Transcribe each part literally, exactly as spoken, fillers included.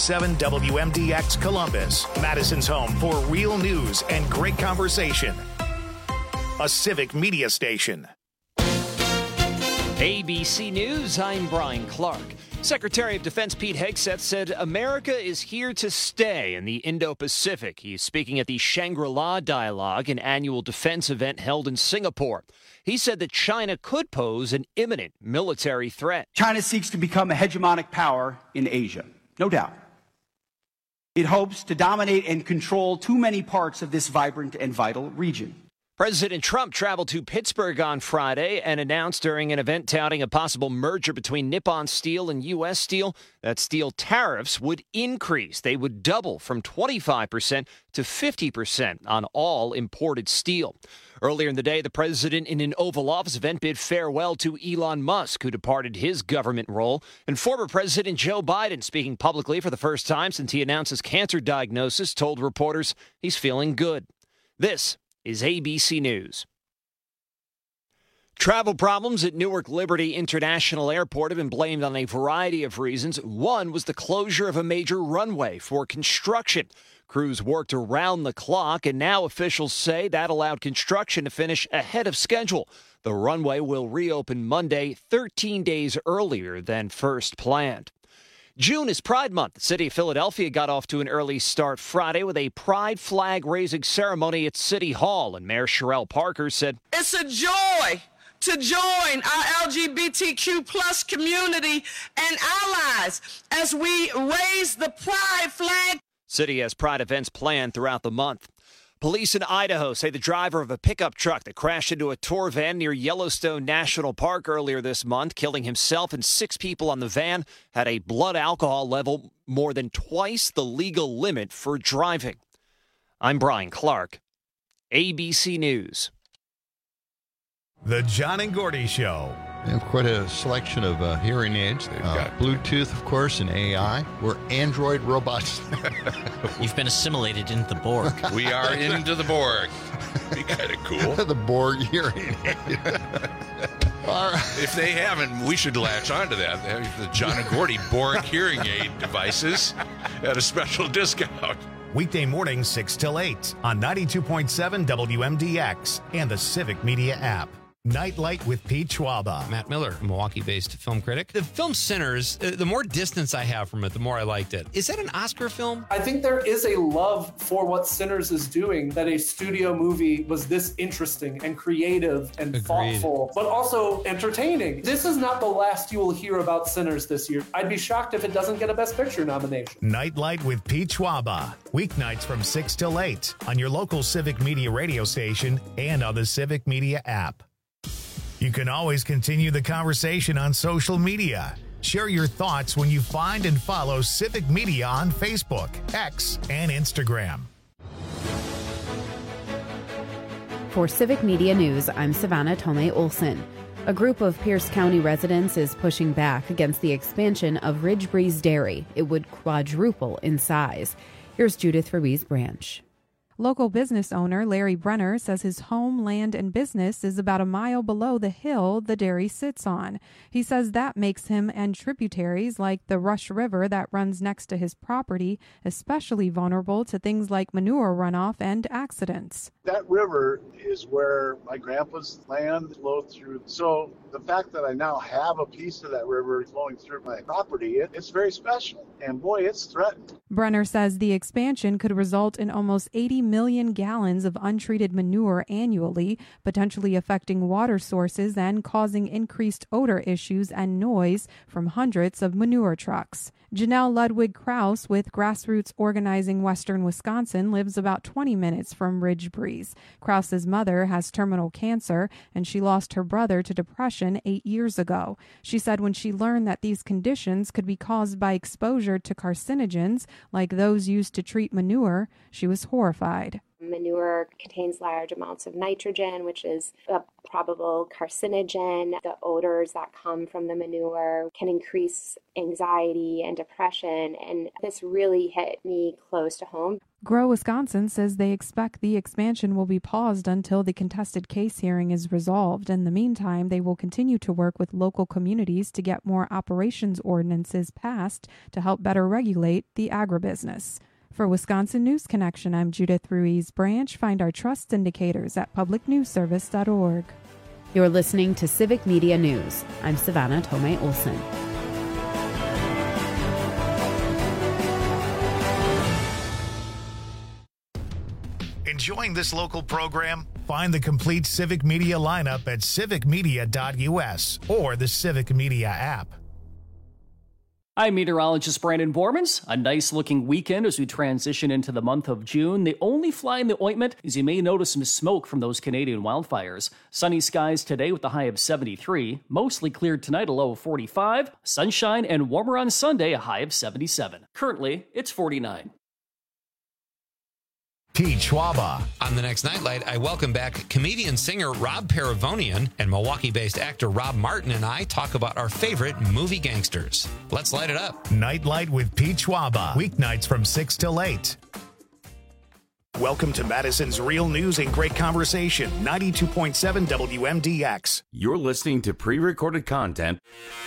seven W M D X Columbus, Madison's home for real news and great conversation. A civic media station. A B C News, I'm Brian Clark. Secretary of Defense Pete Hegseth said America is here to stay in the Indo-Pacific. He is speaking at the Shangri-La Dialogue, an annual defense event held in Singapore. He said that China could pose an imminent military threat. China seeks to become a hegemonic power in Asia, no doubt. It hopes to dominate and control too many parts of this vibrant and vital region. President Trump traveled to Pittsburgh on Friday and announced during an event touting a possible merger between Nippon Steel and U S Steel that steel tariffs would increase. They would double from twenty-five percent to fifty percent on all imported steel. Earlier in the day, the president in an Oval Office event bid farewell to Elon Musk, who departed his government role, and former President Joe Biden, speaking publicly for the first time since he announced his cancer diagnosis, told reporters he's feeling good. This is A B C News. Travel problems at Newark Liberty International Airport have been blamed on a variety of reasons. One was the closure of a major runway for construction. Crews worked around the clock, and now officials say that allowed construction to finish ahead of schedule. The runway will reopen Monday, thirteen days earlier than first planned. June is Pride Month. The city of Philadelphia got off to an early start Friday with a pride flag raising ceremony at City Hall, and Mayor Sherelle Parker said, "It's a joy to join our L G B T Q plus community and allies as we raise the pride flag." City has pride events planned throughout the month. Police in Idaho say the driver of a pickup truck that crashed into a tour van near Yellowstone National Park earlier this month, killing himself and six people on the van, had a blood alcohol level more than twice the legal limit for driving. I'm Brian Clark, A B C News. The John and Gordy Show. They have quite a selection of uh, hearing aids. They've uh, got Bluetooth, of course, and A I. We're android robots. You've been assimilated into the Borg. We are into the Borg. Be kind of cool. The Borg hearing aid. If they haven't, we should latch onto that. The John and Gordy Borg hearing aid devices at a special discount. Weekday mornings six till eight on ninety-two point seven W M D X and the Civic Media app. Nightlight with Pete Schwaba. Matt Miller, a Milwaukee-based film critic. The film Sinners, uh, the more distance I have from it, the more I liked it. Is that an Oscar film? I think there is a love for what Sinners is doing, that a studio movie was this interesting and creative and Agreed. thoughtful, but also entertaining. This is not the last you will hear about Sinners this year. I'd be shocked if it doesn't get a Best Picture nomination. Nightlight with Pete Schwaba. Weeknights from six till eight on your local Civic Media radio station and on the Civic Media app. You can always continue the conversation on social media. Share your thoughts when you find and follow Civic Media on Facebook, X, and Instagram. For Civic Media News, I'm Savannah Tomei Olson. A group of Pierce County residents is pushing back against the expansion of Ridge Breeze Dairy. It would quadruple in size. Here's Judith Ruiz Branch. Local business owner Larry Brenner says his home, land, and business is about a mile below the hill the dairy sits on. He says that makes him and tributaries like the Rush River that runs next to his property especially vulnerable to things like manure runoff and accidents. That river is where my grandpa's land flowed through. So the fact that I now have a piece of that river flowing through my property, it, it's very special. And boy, it's threatened. Brenner says the expansion could result in almost eighty million gallons of untreated manure annually, potentially affecting water sources and causing increased odor issues and noise from hundreds of manure trucks. Janelle Ludwig Krause with Grassroots Organizing Western Wisconsin lives about twenty minutes from Ridge Breeze. Krause's mother has terminal cancer, and she lost her brother to depression eight years ago. She said when she learned that these conditions could be caused by exposure to carcinogens like those used to treat manure, she was horrified. Manure contains large amounts of nitrogen, which is a probable carcinogen. The odors that come from the manure can increase anxiety and depression, and this really hit me close to home. Grow Wisconsin says they expect the expansion will be paused until the contested case hearing is resolved. In the meantime, they will continue to work with local communities to get more operations ordinances passed to help better regulate the agribusiness. For Wisconsin News Connection, I'm Judith Ruiz Branch. Find our trust indicators at public news service dot org. You're listening to Civic Media News. I'm Savannah Tomei Olson. Enjoying this local program? Find the complete Civic Media lineup at civic media dot u s or the Civic Media app. I'm meteorologist Brandon Bormans. A nice-looking weekend as we transition into the month of June. The only fly in the ointment is you may notice some smoke from those Canadian wildfires. Sunny skies today with a high of seventy-three. Mostly cleared tonight, a low of forty-five. Sunshine and warmer on Sunday, a high of seventy-seven. Currently, it's forty-nine. Pete Schwaba. On the next Nightlight, I welcome back comedian-singer Rob Paravonian, and Milwaukee-based actor Rob Martin and I talk about our favorite movie gangsters. Let's light it up. Nightlight with Pete Schwaba. Weeknights from six till eight. Welcome to Madison's Real News and Great Conversation, ninety-two point seven W M D X. You're listening to pre-recorded content.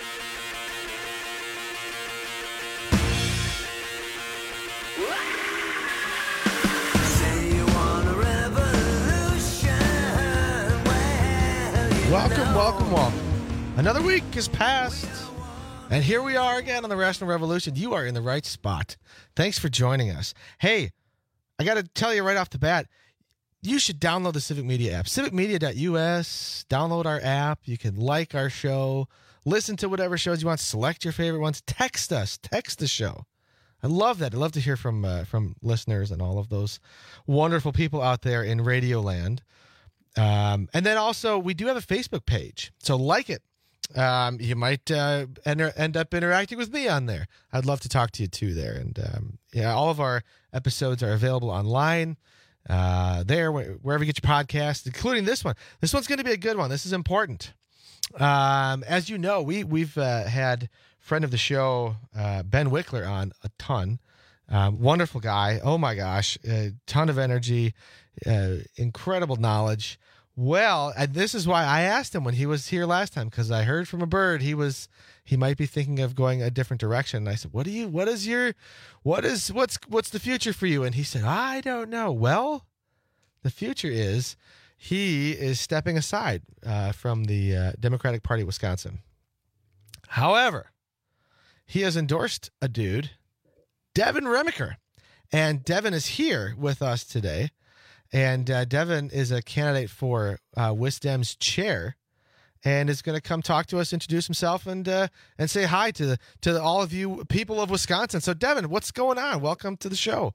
Welcome, welcome, welcome. Another week has passed, and here we are again on the Rational Revolution. You are in the right spot. Thanks for joining us. Hey, I got to tell you right off the bat, you should download the Civic Media app. civic media dot u s. Download our app. You can like our show, listen to whatever shows you want, select your favorite ones, text us, text the show. I love that. I love to hear from uh, from listeners and all of those wonderful people out there in Radio Land. Um, and then also, we do have a Facebook page, so like it. Um, you might uh, enter, end up interacting with me on there. I'd love to talk to you too there. And um, yeah, all of our episodes are available online uh, there, wherever you get your podcasts, including this one. This one's going to be a good one. This is important. Um, as you know, we we've uh, had friend of the show uh, Ben Wickler on a ton. Um, wonderful guy. Oh my gosh, a ton of energy, uh, incredible knowledge. Well, and this is why I asked him when he was here last time, because I heard from a bird he was he might be thinking of going a different direction. And I said, "What do you? What is your? What is what's what's the future for you?" And he said, "I don't know." Well, the future is he is stepping aside uh, from the uh, Democratic Party of Wisconsin. However, he has endorsed a dude, Devin Remiker, and Devin is here with us today. And uh, Devin is a candidate for uh, WisDem's chair, and is going to come talk to us, introduce himself, and uh, and say hi to to all of you people of Wisconsin. So, Devin, what's going on? Welcome to the show.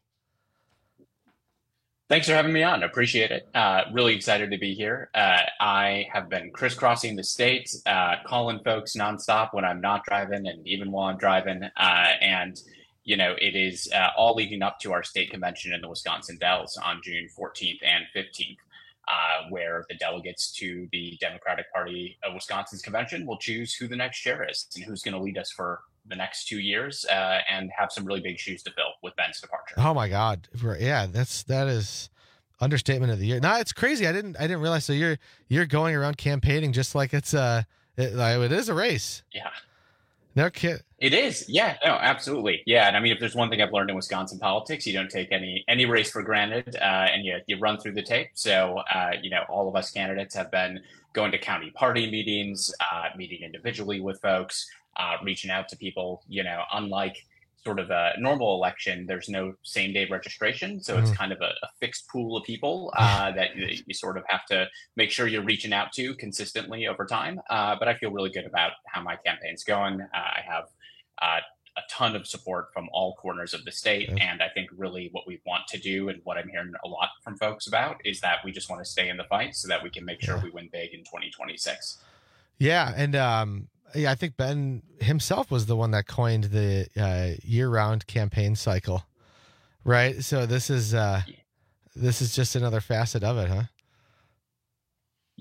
Thanks for having me on. Appreciate it. Uh, really excited to be here. Uh, I have been crisscrossing the state, uh, calling folks nonstop when I'm not driving, and even while I'm driving, uh, and. You know, it is uh, all leading up to our state convention in the Wisconsin Dells on June fourteenth and fifteenth, uh, where the delegates to the Democratic Party of Wisconsin's convention will choose who the next chair is and who's going to lead us for the next two years uh, and have some really big shoes to fill with Ben's departure. Oh, my God. Yeah, that's that is understatement of the year. No, it's crazy. I didn't I didn't realize. So you're you're going around campaigning just like it's a, it, it is a race. Yeah. No kid. It is. Yeah, no, absolutely. Yeah. And I mean, if there's one thing I've learned in Wisconsin politics, you don't take any any race for granted, uh, and you, you run through the tape. So, uh, you know, all of us candidates have been going to county party meetings, uh, meeting individually with folks, uh, reaching out to people, you know, unlike sort of a normal election, there's no same day registration. So it's kind of a, a fixed pool of people uh, that you, you sort of have to make sure you're reaching out to consistently over time. Uh, but I feel really good about how my campaign's going. Uh, I have uh, a ton of support from all corners of the state. Okay. And I think really what we want to do, and what I'm hearing a lot from folks about, is that we just want to stay in the fight so that we can make sure yeah. we win big in twenty twenty-six. Yeah. And, um, yeah, I think Ben himself was the one that coined the uh, year-round campaign cycle, right? So this is uh, this is just another facet of it, huh?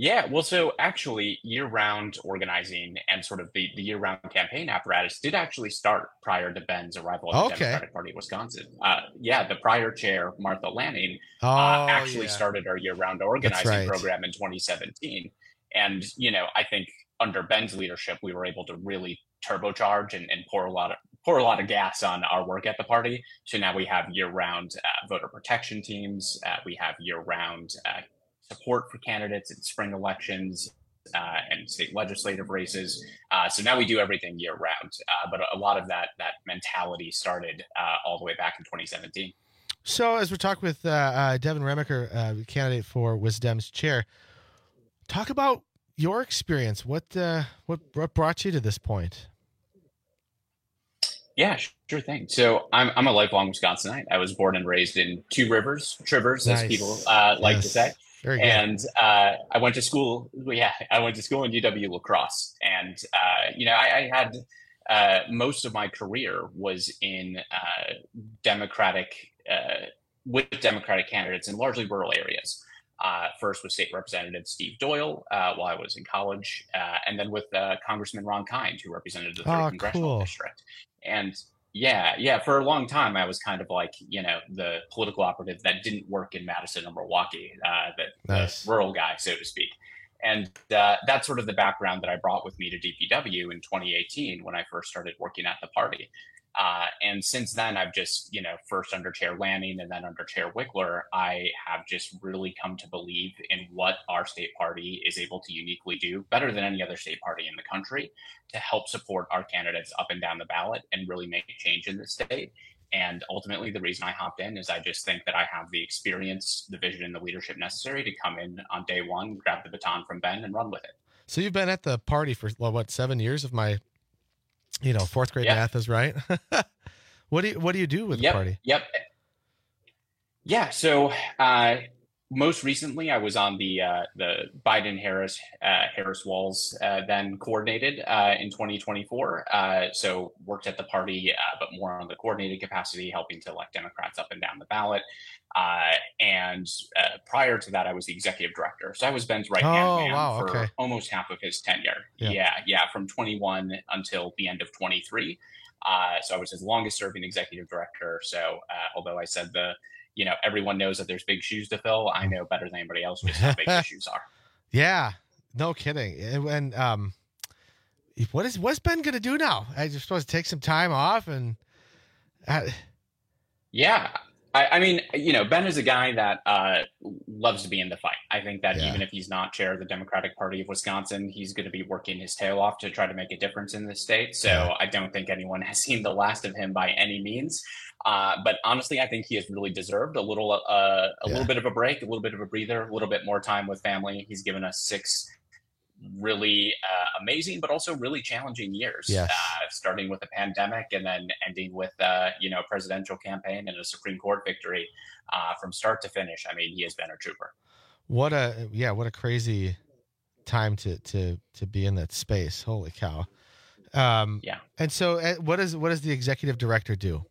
Yeah, well, so actually, year-round organizing and sort of the, the year-round campaign apparatus did actually start prior to Ben's arrival at the Okay. Democratic Party of Wisconsin. Uh, yeah, the prior chair, Martha Lanning, Oh, uh, actually yeah. started our year-round organizing right. program in twenty seventeen. And, you know, I think under Ben's leadership, we were able to really turbocharge and, and pour a lot of pour a lot of gas on our work at the party. So now we have year-round uh, voter protection teams. Uh, we have year-round uh, support for candidates in spring elections uh, and state legislative races. Uh, so now we do everything year round. Uh, but a lot of that that mentality started uh, all the way back in twenty seventeen. So as we're talking with uh, uh, Devin Remaker, uh, candidate for Wisdom's chair, talk about your experience. What uh, what what brought you to this point? Yeah, sure thing. So I'm I'm a lifelong Wisconsinite. I was born and raised in Two Rivers, Trivers, Nice. as people uh, like Yes. to say. Very good. And uh, I went to school. Yeah, I went to school in U W La Crosse, and uh, you know, I, I had uh, most of my career was in uh, Democratic uh, with Democratic candidates in largely rural areas. Uh, first with State Representative Steve Doyle uh, while I was in college, uh, and then with uh, Congressman Ron Kind, who represented the third Oh, congressional cool. district. And yeah, yeah, for a long time, I was kind of like, you know, the political operative that didn't work in Madison or Milwaukee, uh, the, Nice. the rural guy, so to speak. And uh, that's sort of the background that I brought with me to D P W in twenty eighteen when I first started working at the party. Uh, and since then, I've just, you know, first under Chair Lanning and then under Chair Wickler, I have just really come to believe in what our state party is able to uniquely do better than any other state party in the country to help support our candidates up and down the ballot and really make a change in the state. And ultimately, the reason I hopped in is I just think that I have the experience, the vision, and the leadership necessary to come in on day one, grab the baton from Ben, and run with it. So you've been at the party for well, what seven years? If my, you know, fourth grade Yep. math is right. What do you What do you do with Yep. the party? Yep. Yeah. So uh, most recently, I was on the uh, the Biden Harris uh, Harris Walls uh, then coordinated uh, in twenty twenty-four. Uh, so worked at the party, uh, but more on the coordinated capacity, helping to elect Democrats up and down the ballot. Uh, and uh, prior to that, I was the executive director. So I was Ben's right hand Oh, man wow, for okay. almost half of his tenure. Yeah. Yeah. yeah, from twenty-one until the end of twenty-three. Uh, so I was his longest serving executive director. So uh, although I said the, you know, everyone knows that there's big shoes to fill, I know better than anybody else just how big the shoes are. Yeah, no kidding. And, and um, what is what's Ben going to do now? I just supposed to take some time off and. Uh, Yeah. I, I mean, you know, Ben is a guy that uh, loves to be in the fight. I think that Yeah. even if he's not chair of the Democratic Party of Wisconsin, he's going to be working his tail off to try to make a difference in this state. So Yeah. I don't think anyone has seen the last of him by any means. Uh, but honestly, I think he has really deserved a little, uh, a Yeah. little bit of a break, a little bit of a breather, a little bit more time with family. He's given us six really uh, amazing, but also really challenging years, Yes. uh, starting with a pandemic and then ending with, uh, you know, a presidential campaign and a Supreme Court victory uh, from start to finish. I mean, he has been a trooper. What a yeah, what a crazy time to to to be in that space. Holy cow! Um, Yeah. And so, uh, what does what does the executive director do?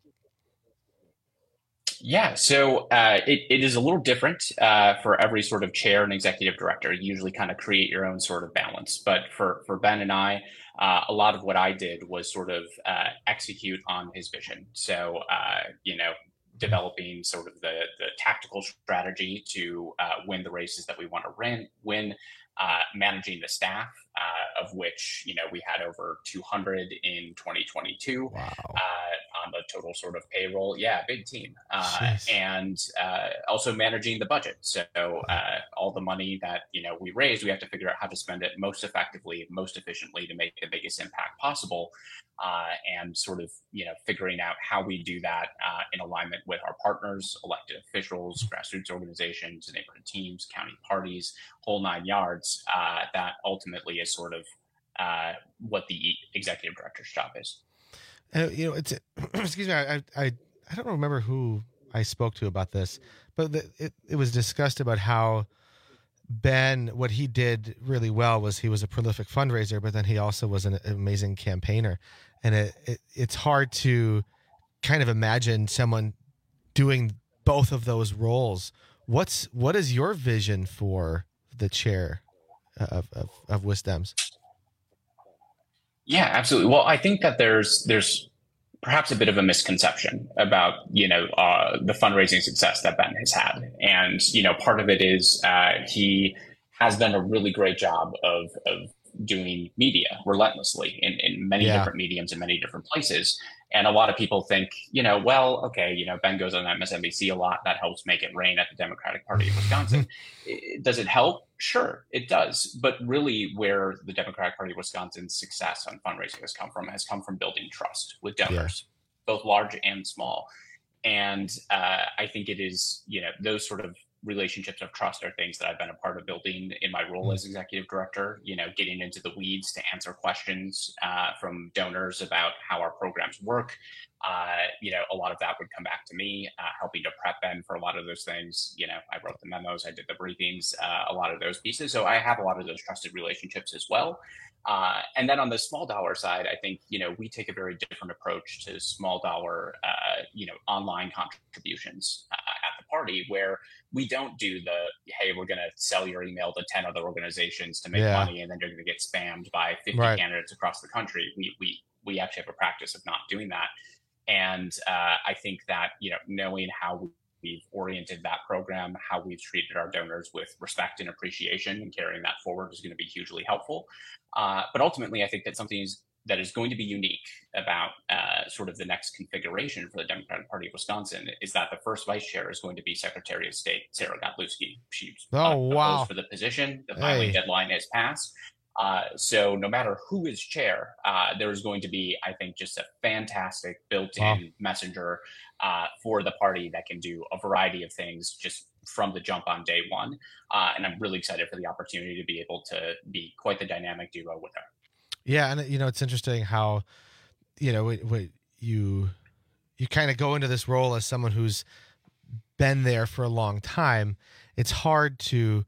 Yeah, so uh, it, it is a little different uh, for every sort of chair and executive director. You usually kind of create your own sort of balance. But for, for Ben and I, uh, a lot of what I did was sort of uh, execute on his vision. So, uh, you know, developing sort of the, the tactical strategy to uh, win the races that we want to win, win uh, managing the staff, uh, of which, you know, we had over two hundred in twenty twenty-two. Wow. Uh, on the total sort of payroll. Yeah, big team. Uh, Jeez. and uh, also managing the budget. So uh, all the money that, you know, we raise, we have to figure out how to spend it most effectively, most efficiently to make the biggest impact possible. Uh, and sort of, you know, figuring out how we do that uh, in alignment with our partners, elected officials, grassroots organizations, neighborhood teams, county parties, whole nine yards. Uh, that ultimately is sort of uh, what the executive director's job is. Uh, you know, it's excuse me. I, I I don't remember who I spoke to about this, but the, it it was discussed about how Ben, what he did really well was he was a prolific fundraiser, but then he also was an amazing campaigner, and it, it it's hard to kind of imagine someone doing both of those roles. What's what is your vision for the chair of of, of Wisdems? Yeah, absolutely. Well, I think that there's there's perhaps a bit of a misconception about, you know, uh, the fundraising success that Ben has had. And, you know, part of it is uh, he has done a really great job of, of doing media relentlessly in, in many Yeah. different mediums in many different places. And a lot of people think, you know, well, okay, you know, Ben goes on M S N B C a lot. That helps make it rain at the Democratic Party of Wisconsin. I- Does it help? Sure, it does. But really where the Democratic Party of Wisconsin's success on fundraising has come from has come from building trust with donors, both large and small. And uh, I think it is, you know, those sort of relationships of trust are things that I've been a part of building in my role as executive director, you know, getting into the weeds to answer questions uh, from donors about how our programs work. Uh, you know, a lot of that would come back to me, uh, helping to prep Ben for a lot of those things. You know, I wrote the memos, I did the briefings, uh, a lot of those pieces. So I have a lot of those trusted relationships as well. Uh, and then on the small dollar side, I think, you know, we take a very different approach to small dollar, uh, you know, online contributions uh, at the party, where we don't do the, hey, we're going to sell your email to ten other organizations to make Yeah. money, and then you're going to get spammed by fifty Right. candidates across the country. We, we, we actually have a practice of not doing that. And uh, I think that, you know, knowing how we've oriented that program, how we've treated our donors with respect and appreciation, and carrying that forward is going to be hugely helpful. Uh, but ultimately, I think that something is, that is going to be unique about uh, sort of the next configuration for the Democratic Party of Wisconsin is that the first vice chair is going to be Secretary of State Sarah Godlewski. She's Oh, uh, wow. proposed for the position. The filing Hey. deadline has passed. Uh, so no matter who is chair, uh, there is going to be, I think, just a fantastic built-in Wow. messenger uh, for the party that can do a variety of things just from the jump on day one. Uh, and I'm really excited for the opportunity to be able to be quite the dynamic duo with her. Yeah, and you know it's interesting how, you know, what, what you you kind of go into this role as someone who's been there for a long time. It's hard to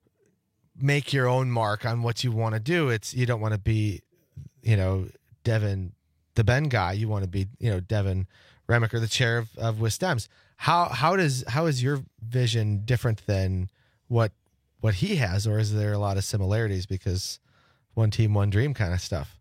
make your own mark on what you want to do. It's you don't want to be, you know, Devin, the Ben guy. You want to be, you know, Devin Remiker, the chair of, of Wisdems. How how does how is your vision different than what what he has, or is there a lot of similarities because one team, one dream kind of stuff?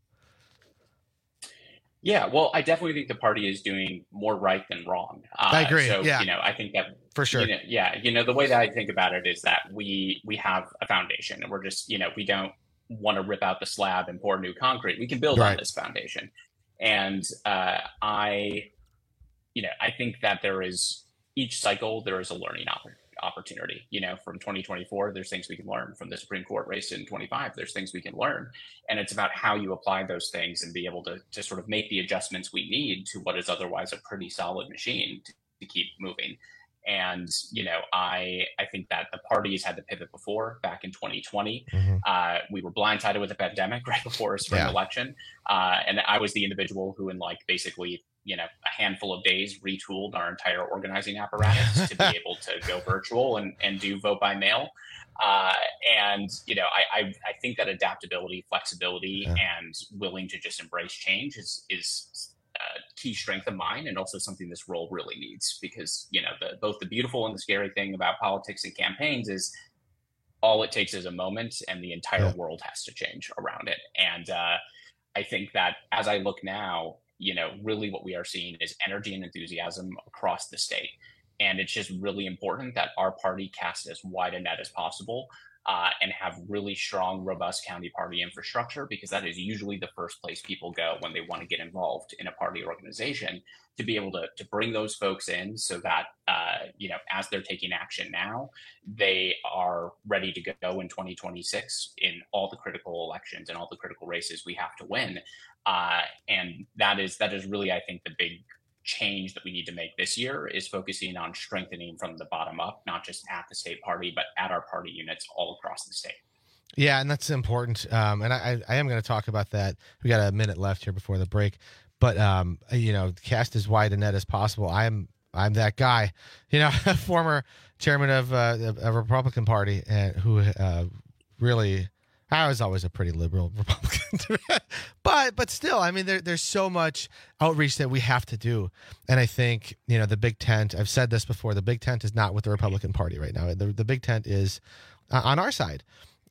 Yeah, well, I definitely think the party is doing more right than wrong. Uh, I agree, So, yeah. you know, I think that For sure. you know, yeah, you know, the way that I think about it is that we we have a foundation, and we're just, you know, we don't want to rip out the slab and pour new concrete. We can build Right. on this foundation, and uh, I, you know, I think that there is each cycle there is a learning oppor- opportunity. You know, from twenty twenty-four, there's things we can learn. From the Supreme Court race in twenty-five, there's things we can learn. And it's about how you apply those things and be able to, to sort of make the adjustments we need to what is otherwise a pretty solid machine to, to keep moving. And, you know, I I think that the parties had to pivot before, back in twenty twenty. Mm-hmm. Uh, we were blindsided with a pandemic right before a spring Yeah. election. Uh, and I was the individual who in like basically, you know, a handful of days retooled our entire organizing apparatus to be able to go virtual and, and do vote by mail. Uh, and, you know, I, I, I think that adaptability, flexibility, Yeah. and willing to just embrace change is, is a key strength of mine, and also something this role really needs, because, you know, the, both the beautiful and the scary thing about politics and campaigns is all it takes is a moment and the entire Yeah. world has to change around it. And uh, I think that as I look now, you know, really what we are seeing is energy and enthusiasm across the state. And it's just really important that our party cast as wide a net as possible uh, and have really strong, robust county party infrastructure, because that is usually the first place people go when they want to get involved in a party organization, to be able to, to bring those folks in so that, uh, you know, as they're taking action now, they are ready to go in twenty twenty-six in all the critical elections and all the critical races we have to win. Uh, and that is that is really, I think, the big change that we need to make this year, is focusing on strengthening from the bottom up, not just at the state party, but at our party units all across the state. Yeah, and that's important. Um, and I, I am going to talk about that. We got a minute left here before the break, but um, you know, cast as wide a net as possible. I'm I'm that guy, you know, former chairman of uh, a Republican Party, and who uh, really, I was always a pretty liberal Republican, but but still, I mean, there, there's so much outreach that we have to do, and I think, you know, the big tent. I've said this before. The big tent is not with the Republican Party right now. The the big tent is uh, on our side.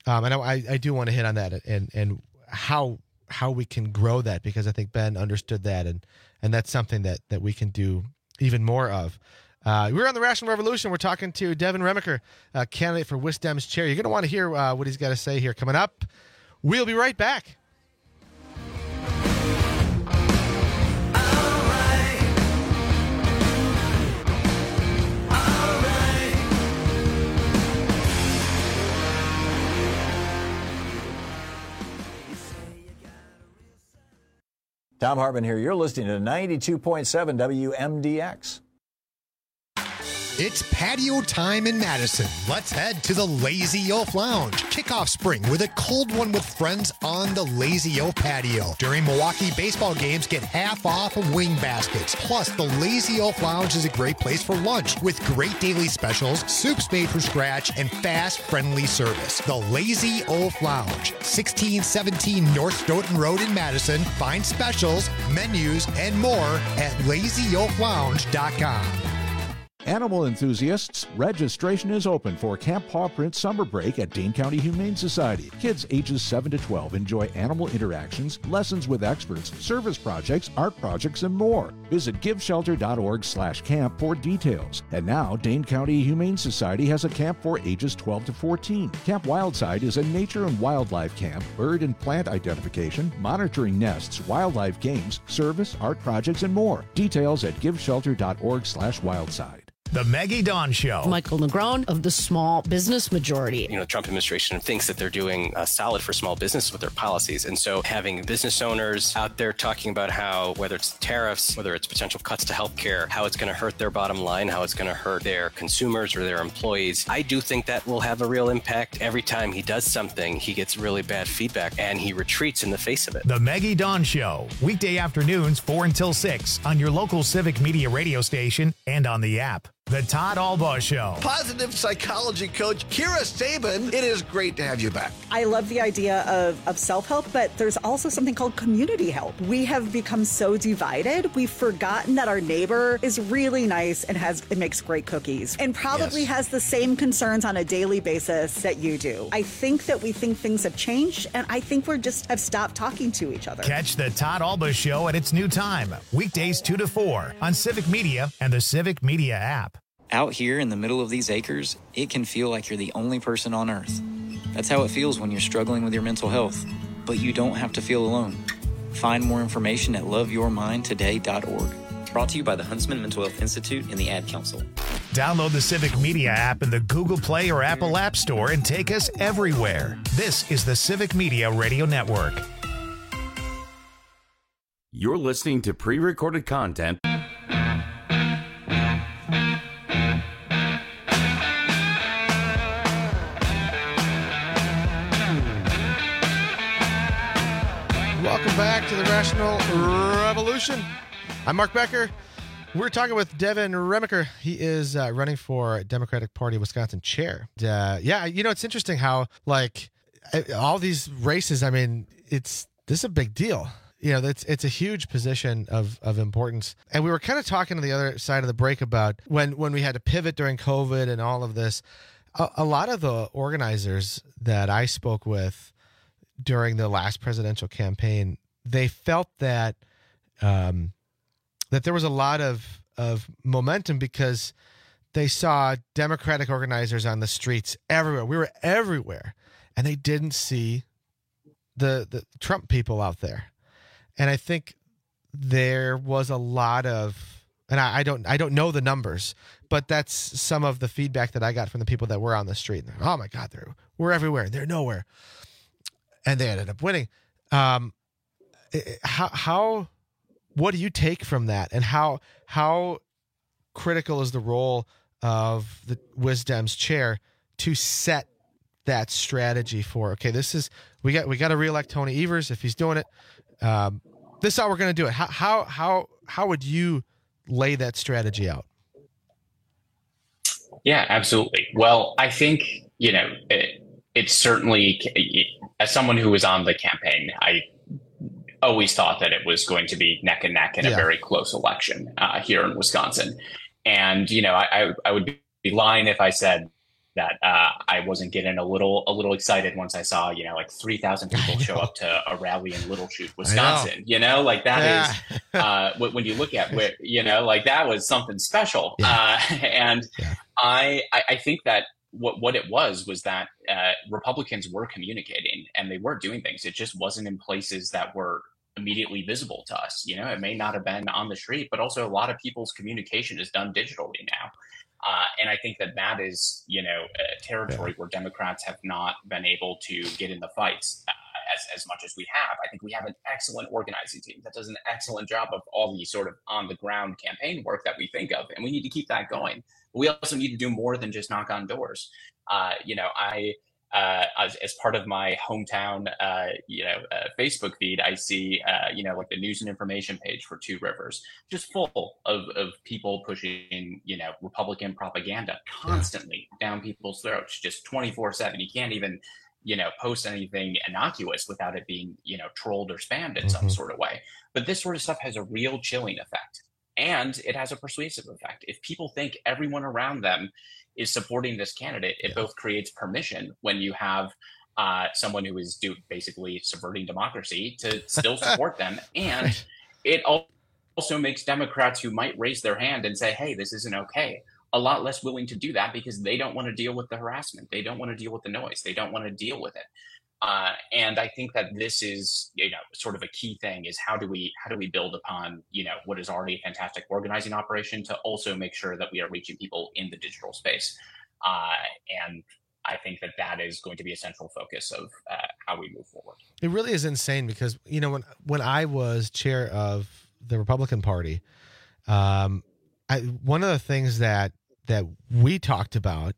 Um, and I, I do want to hit on that and and how how we can grow that, because I think Ben understood that, and and that's something that that we can do even more of. Uh, we're on the Rational Revolution. We're talking to Devin Remaker, uh, candidate for Wisdom's chair. You're going to want to hear uh, what he's got to say here coming up. We'll be right back. Tom Hartman here. You're listening to ninety-two point seven W M D X. It's patio time in Madison. Let's head to the Lazy Oaf Lounge. Kick off spring with a cold one with friends on the Lazy Oaf patio. During Milwaukee baseball games, get half off of wing baskets. Plus, the Lazy Oaf Lounge is a great place for lunch with great daily specials, soups made from scratch, and fast, friendly service. The Lazy Oaf Lounge, sixteen seventeen North Stoughton Road in Madison. Find specials, menus, and more at lazy oaf lounge dot com. Animal enthusiasts, registration is open for Camp Paw Print Summer Break at Dane County Humane Society. Kids ages seven to twelve enjoy animal interactions, lessons with experts, service projects, art projects, and more. Visit giveshelter.org slash camp for details. And now, Dane County Humane Society has a camp for ages twelve to fourteen. Camp Wildside is a nature and wildlife camp, bird and plant identification, monitoring nests, wildlife games, service, art projects, and more. Details at giveshelter.org slash wildside. The Maggie Dawn Show. Michael Negron of the Small Business Majority. You know, the Trump administration thinks that they're doing uh, solid for small business with their policies. And so having business owners out there talking about how, whether it's tariffs, whether it's potential cuts to healthcare, how it's going to hurt their bottom line, how it's going to hurt their consumers or their employees, I do think that will have a real impact. Every time he does something, he gets really bad feedback and he retreats in the face of it. The Maggie Dawn Show. Weekday afternoons, four until six on your local Civic Media radio station and on the app. The Todd Albaugh Show. Positive psychology coach Kira Sabin, it is great to have you back. I love the idea of, of self-help, but there's also something called community help. We have become so divided, we've forgotten that our neighbor is really nice and has and makes great cookies and probably yes. has the same concerns on a daily basis that you do. I think that we think things have changed, and I think we're just have stopped talking to each other. Catch the Todd Albaugh Show at its new time, weekdays two to four on Civic Media and the Civic Media app. Out here in the middle of these acres, it can feel like you're the only person on Earth. That's how it feels when you're struggling with your mental health. But you don't have to feel alone. Find more information at love your mind today dot org. Brought to you by the Huntsman Mental Health Institute and the Ad Council. Download the Civic Media app in the Google Play or Apple App Store and take us everywhere. This is the Civic Media Radio Network. You're listening to pre-recorded content. Welcome back to the Rational Revolution. I'm Mark Becker. We're talking with Devin Remaker. He is uh, running for Democratic Party Wisconsin chair. Uh, yeah, you know, it's interesting how, like, all these races, I mean, it's this is a big deal. You know, it's it's a huge position of, of importance. And we were kind of talking to the other side of the break about when, when we had to pivot during COVID and all of this. A, a lot of the organizers that I spoke with during the last presidential campaign, they felt that um, that there was a lot of of momentum because they saw Democratic organizers on the streets everywhere. We were everywhere, and they didn't see the the Trump people out there. And I think there was a lot of, and I, I don't I don't know the numbers, but that's some of the feedback that I got from the people that were on the street. Like, oh my God, they're we're everywhere. They're nowhere. And they ended up winning. Um, how, how, what do you take from that? And how, how critical is the role of the Wisdom's chair to set that strategy for, okay, this is, we got, we got to reelect Tony Evers if he's doing it. Um, this is how we're going to do it. How, how, how, how would you lay that strategy out? Yeah, absolutely. Well, I think, you know, it, it's certainly, as someone who was on the campaign, I always thought that it was going to be neck and neck in yeah. a very close election uh, here in Wisconsin. And, you know, I, I would be lying if I said that uh, I wasn't getting a little a little excited once I saw, you know, like three thousand people show up to a rally in Little Chute, Wisconsin. Know. You know, like that yeah. is uh, when you look at where, you know, like that was something special. Yeah. Uh, and yeah. I I think that what what it was was that uh, Republicans were communicating and they were doing things. It just wasn't in places that were immediately visible to us. You know, it may not have been on the street, but also a lot of people's communication is done digitally now. Uh, and I think that that is, you know, a territory yeah. where Democrats have not been able to get in the fights uh, as, as much as we have. I think we have an excellent organizing team that does an excellent job of all the sort of on the ground campaign work that we think of. And we need to keep that going. But we also need to do more than just knock on doors. Uh, you know, I, uh, as, as part of my hometown, uh, you know, uh, Facebook feed, I see, uh, you know, like the news and information page for Two Rivers, just full of, of people pushing, you know, Republican propaganda constantly yeah. down people's throats, just twenty-four seven. You can't even, you know, post anything innocuous without it being, you know, trolled or spammed in mm-hmm. some sort of way. But this sort of stuff has a real chilling effect, and it has a persuasive effect. If people think everyone around them is supporting this candidate, it yeah. both creates permission when you have uh, someone who is do, basically subverting democracy to still support them. And right. it also makes Democrats who might raise their hand and say, hey, this isn't okay, a lot less willing to do that because they don't want to deal with the harassment. They don't want to deal with the noise. They don't want to deal with it. Uh, and I think that this is, you know, sort of a key thing is how do we how do we build upon, you know, what is already a fantastic organizing operation to also make sure that we are reaching people in the digital space. Uh, and I think that that is going to be a central focus of uh, how we move forward. It really is insane because, you know, when when I was chair of the Republican Party, um, I, one of the things that that we talked about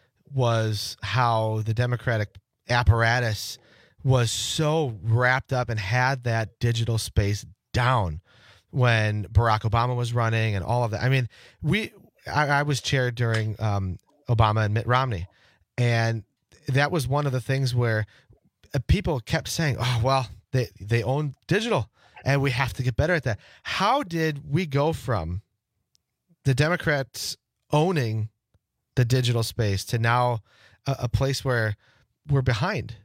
was how the Democratic apparatus was so wrapped up and had that digital space down when Barack Obama was running and all of that. I mean, we I, I was chaired during um, Obama and Mitt Romney, and that was one of the things where people kept saying, "Oh, well, they they own digital, and we have to get better at that." How did we go from the Democrats owning the digital space to now a, a place where we're behind?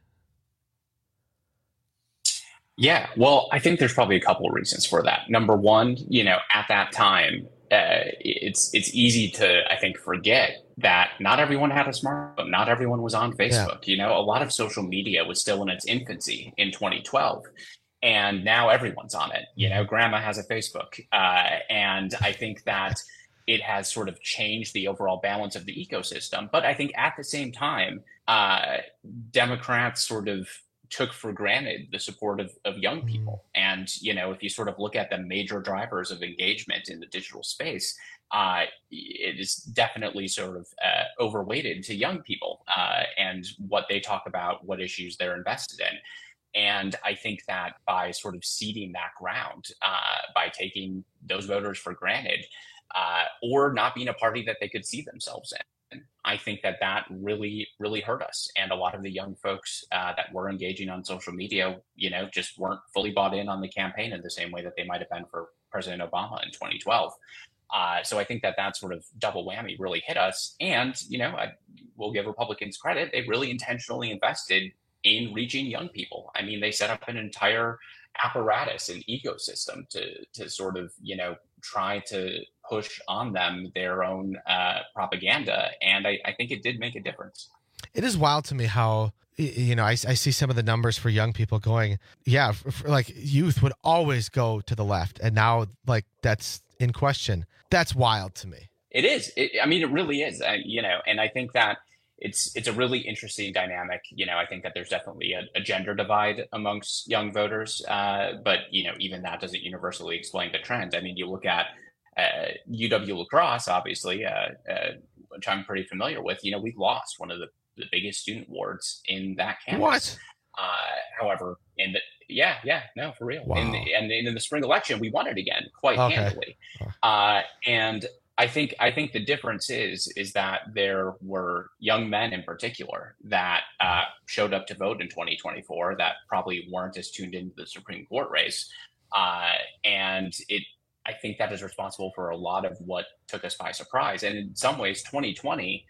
Yeah, well, I think there's probably a couple of reasons for that. Number one, you know, at that time, uh, it's it's easy to, I think, forget that not everyone had a smartphone. Not everyone was on Facebook. Yeah. You know, a lot of social media was still in its infancy in twenty twelve. And now everyone's on it. You know, grandma has a Facebook. Uh, and I think that it has sort of changed the overall balance of the ecosystem. But I think at the same time, uh, Democrats sort of took for granted the support of, of young people. And, you know, if you sort of look at the major drivers of engagement in the digital space, uh, it is definitely sort of uh, overweighted to young people uh, and what they talk about, what issues they're invested in. And I think that by sort of ceding that ground, uh, by taking those voters for granted, uh, or not being a party that they could see themselves in, I think that that really, really hurt us. And a lot of the young folks uh, that were engaging on social media, you know, just weren't fully bought in on the campaign in the same way that they might have been for President Obama in twenty twelve. Uh, so I think that that sort of double whammy really hit us. And, you know, I will give Republicans credit. They really intentionally invested in reaching young people. I mean, they set up an entire apparatus and ecosystem to to sort of, you know, try to push on them their own uh, propaganda. And I, I think it did make a difference. It is wild to me how, you know, I, I see some of the numbers for young people going, yeah, for, for like youth would always go to the left. And now like that's in question. That's wild to me. It is. It, I mean, it really is, uh, you know, and I think that It's it's a really interesting dynamic. You know, I think that there's definitely a, a gender divide amongst young voters, uh, but, you know, even that doesn't universally explain the trend. I mean, you look at uh, U W La Crosse, obviously, uh, uh, which I'm pretty familiar with. You know, we've lost one of the, the biggest student wards in that campus. What? Uh, however, in the yeah, yeah, no, for real. Wow. In the, and in the spring election, we won it again quite Okay. handily. Uh, and I think I think the difference is is that there were young men in particular that uh, showed up to vote in twenty twenty-four that probably weren't as tuned into the Supreme Court race, uh, and it I think that is responsible for a lot of what took us by surprise. And in some ways, twenty twenty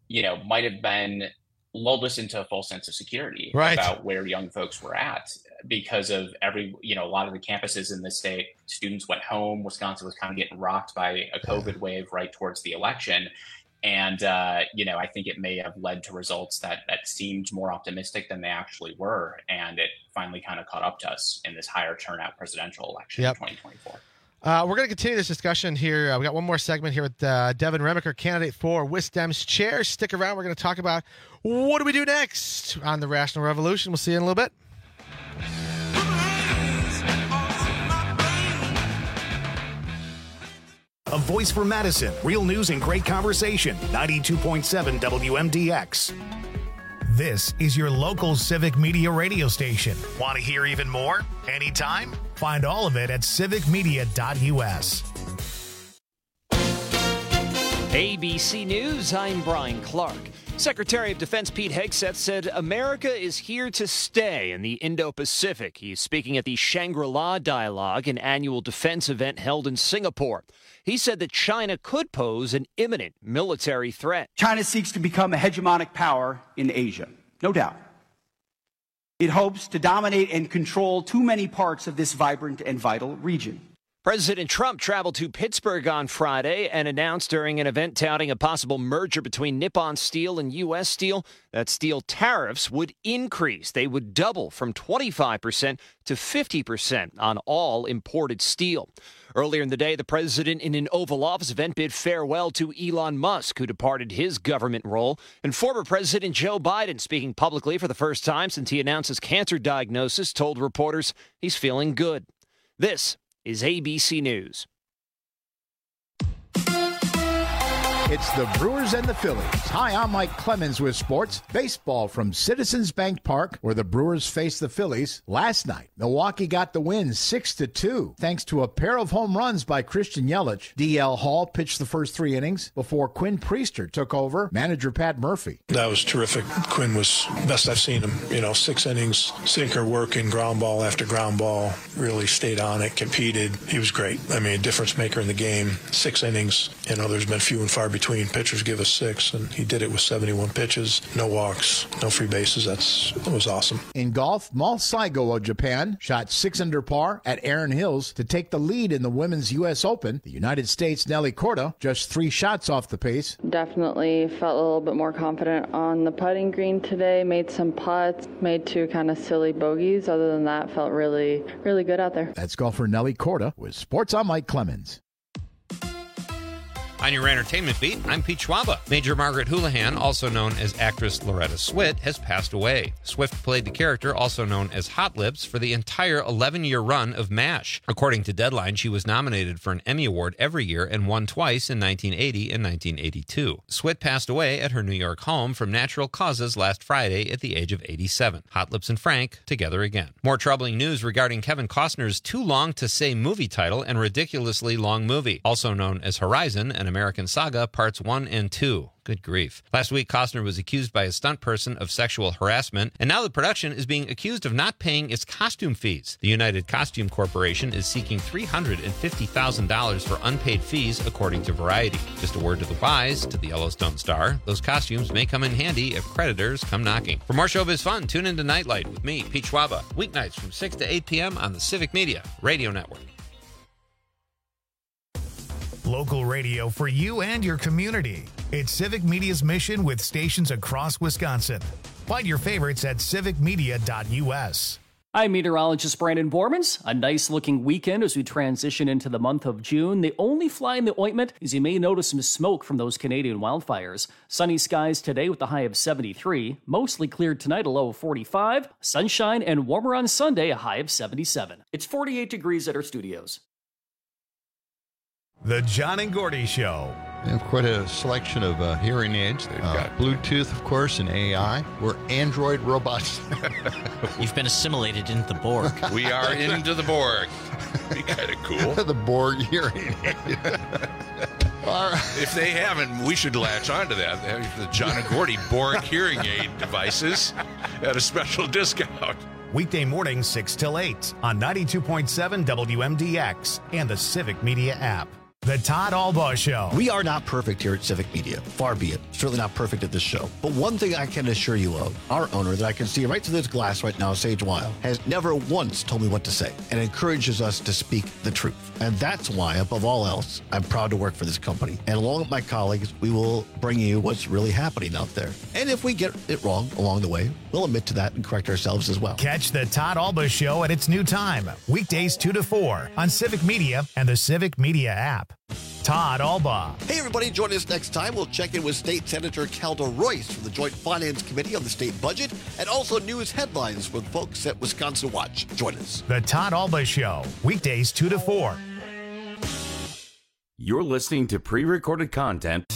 you know, might have been lulled us into a false sense of security right. about where young folks were at because of every, you know, a lot of the campuses in the state, students went home. Wisconsin was kind of getting rocked by a COVID wave right towards the election. And, uh, you know, I think it may have led to results that, that seemed more optimistic than they actually were. And it finally kind of caught up to us in this higher turnout presidential election yep. in twenty twenty-four. Uh, we're going to continue this discussion here. Uh, we got one more segment here with uh, Devin Remaker, candidate for Wisdem's chair. Stick around. We're going to talk about what do we do next on the Rational Revolution. We'll see you in a little bit. A voice for Madison. Real news and great conversation. ninety-two point seven W M D X. This is your local civic media radio station. Want to hear even more? Anytime? Find all of it at civic media dot U S. A B C News, I'm Brian Clark. Secretary of Defense Pete Hegseth said America is here to stay in the Indo-Pacific. He's speaking at the Shangri-La Dialogue, an annual defense event held in Singapore. He said that China could pose an imminent military threat. China seeks to become a hegemonic power in Asia, no doubt. It hopes to dominate and control too many parts of this vibrant and vital region. President Trump traveled to Pittsburgh on Friday and announced during an event touting a possible merger between Nippon Steel and U S Steel that steel tariffs would increase. They would double from twenty-five percent to fifty percent on all imported steel. Earlier in the day, the president in an Oval Office event bid farewell to Elon Musk, who departed his government role, and former President Joe Biden, speaking publicly for the first time since he announced his cancer diagnosis, told reporters he's feeling good. This is A B C News. It's the Brewers and the Phillies. Hi, I'm Mike Clemens with sports. Baseball from Citizens Bank Park, where the Brewers faced the Phillies. Last night, Milwaukee got the win six to two, thanks to a pair of home runs by Christian Yelich. D L Hall pitched the first three innings before Quinn Priester took over. Manager Pat Murphy. That was terrific. Quinn was best I've seen him. You know, six innings, sinker working, ground ball after ground ball. Really stayed on it, competed. He was great. I mean, a difference maker in the game. Six innings. You know, there's been few and far between pitchers give us six, and he did it with seventy-one pitches, no walks, no free bases. That's that was awesome. In golf, Mal Saigo of Japan shot six under par at Erin Hills to take the lead in the Women's U S Open. The United States' Nelly Korda just three shots off the pace. Definitely felt a little bit more confident on the putting green today. Made some putts, made two kind of silly bogeys. Other than that, felt really, really good out there. That's golfer Nelly Korda with Sports. I'm Mike Clemens. On your entertainment beat, I'm Pete Schwaba. Major Margaret Houlihan, also known as actress Loretta Swit, has passed away. Swift played the character, also known as Hot Lips, for the entire eleven-year run of MASH. According to Deadline, she was nominated for an Emmy Award every year and won twice in nineteen eighty and nineteen eighty-two. Swit passed away at her New York home from natural causes last Friday at the age of eighty-seven. Hot Lips and Frank together again. More troubling news regarding Kevin Costner's too-long-to-say movie title and ridiculously long movie, also known as Horizon, an American Saga, Parts one and two. Good grief. Last week, Costner was accused by a stunt person of sexual harassment, and now the production is being accused of not paying its costume fees. The United Costume Corporation is seeking three hundred fifty thousand dollars for unpaid fees, according to Variety. Just a word to the wise, to the Yellowstone star, those costumes may come in handy if creditors come knocking. For more showbiz fun, tune into Nightlight with me, Pete Schwaba, weeknights from six to eight p.m. on the Civic Media Radio Network. Local radio for you and your community. It's Civic Media's mission with stations across Wisconsin. Find your favorites at civic media dot U S. I'm meteorologist Brandon Bormans. A nice looking weekend as we transition into the month of June. The only fly in the ointment is you may notice some smoke from those Canadian wildfires. Sunny skies today with a high of seventy-three. Mostly cleared tonight, a low of forty-five. Sunshine and warmer on Sunday, a high of seventy-seven. It's forty-eight degrees at our studios. The John and Gordy Show. We have quite a selection of uh, hearing aids. They've uh, got Bluetooth, of course, and A I. We're Android robots. You've been assimilated into the Borg. We are into the Borg. Be kind of cool. The Borg hearing aid. If they haven't, we should latch onto that. The John and Gordy Borg hearing aid devices at a special discount. Weekday mornings six till eight on ninety-two point seven W M D X and the Civic Media app. The Todd Albaugh Show. We are not perfect here at Civic Media. Far be it. Certainly not perfect at this show. But one thing I can assure you of, our owner that I can see right through this glass right now, Sage Weil, has never once told me what to say and encourages us to speak the truth. And that's why, above all else, I'm proud to work for this company. And along with my colleagues, we will bring you what's really happening out there. And if we get it wrong along the way, we'll admit to that and correct ourselves as well. Catch the Todd Albaugh Show at its new time, weekdays two to four on Civic Media and the Civic Media app. Todd Albaugh. Hey, everybody, join us next time. We'll check in with State Senator Calder Royce from the Joint Finance Committee on the state budget and also news headlines with folks at Wisconsin Watch. Join us. The Todd Albaugh Show, weekdays two to four. You're listening to pre-recorded content.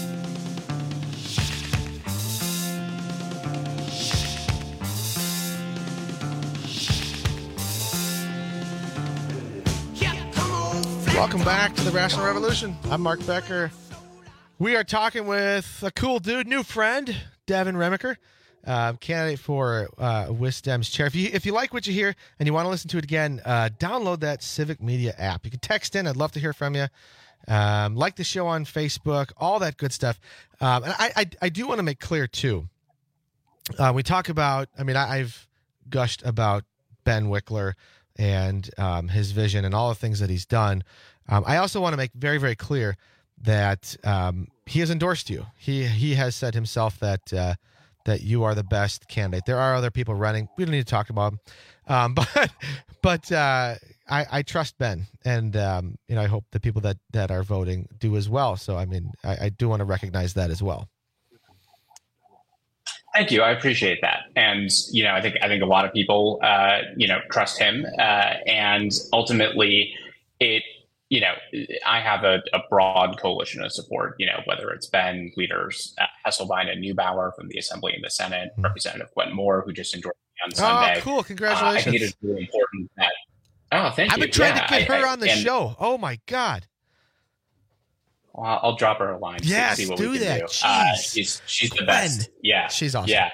Welcome back to the Rational Revolution. I'm Mark Becker. We are talking with a cool dude, new friend, Devin Remiker, uh, candidate for uh, Wisdem's chair. If you if you like what you hear and you want to listen to it again, uh, download that Civic Media app. You can text in. I'd love to hear from you. Um, like the show on Facebook, all that good stuff. Um, and I, I I do want to make clear too. Uh, we talk about. I mean, I, I've gushed about Ben Wickler and um, his vision and all the things that he's done. Um, I also want to make very, very clear that um, he has endorsed you. He he has said himself that uh, that you are the best candidate. There are other people running. We don't need to talk about them, um, but but uh, I, I trust Ben, and um, you know I hope the people that, that are voting do as well. So I mean I, I do want to recognize that as well. Thank you. I appreciate that. And, you know, I think I think a lot of people, uh, you know, trust him. Uh, and ultimately, it, you know, I have a, a broad coalition of support, you know, whether it's Ben, leaders uh, Hesselbein and Neubauer from the Assembly and the Senate, mm-hmm. Representative Quentin Moore, who just endorsed me on Sunday. Oh, cool. Congratulations. Uh, I think it is really important that, oh, thank I've you. I've been trying yeah, to get I, her I, on the and, show. Oh, my God. Well, I'll drop her a line. Yes, see what do we can that. do. Uh, she's she's the best. Yeah, she's awesome. Yeah,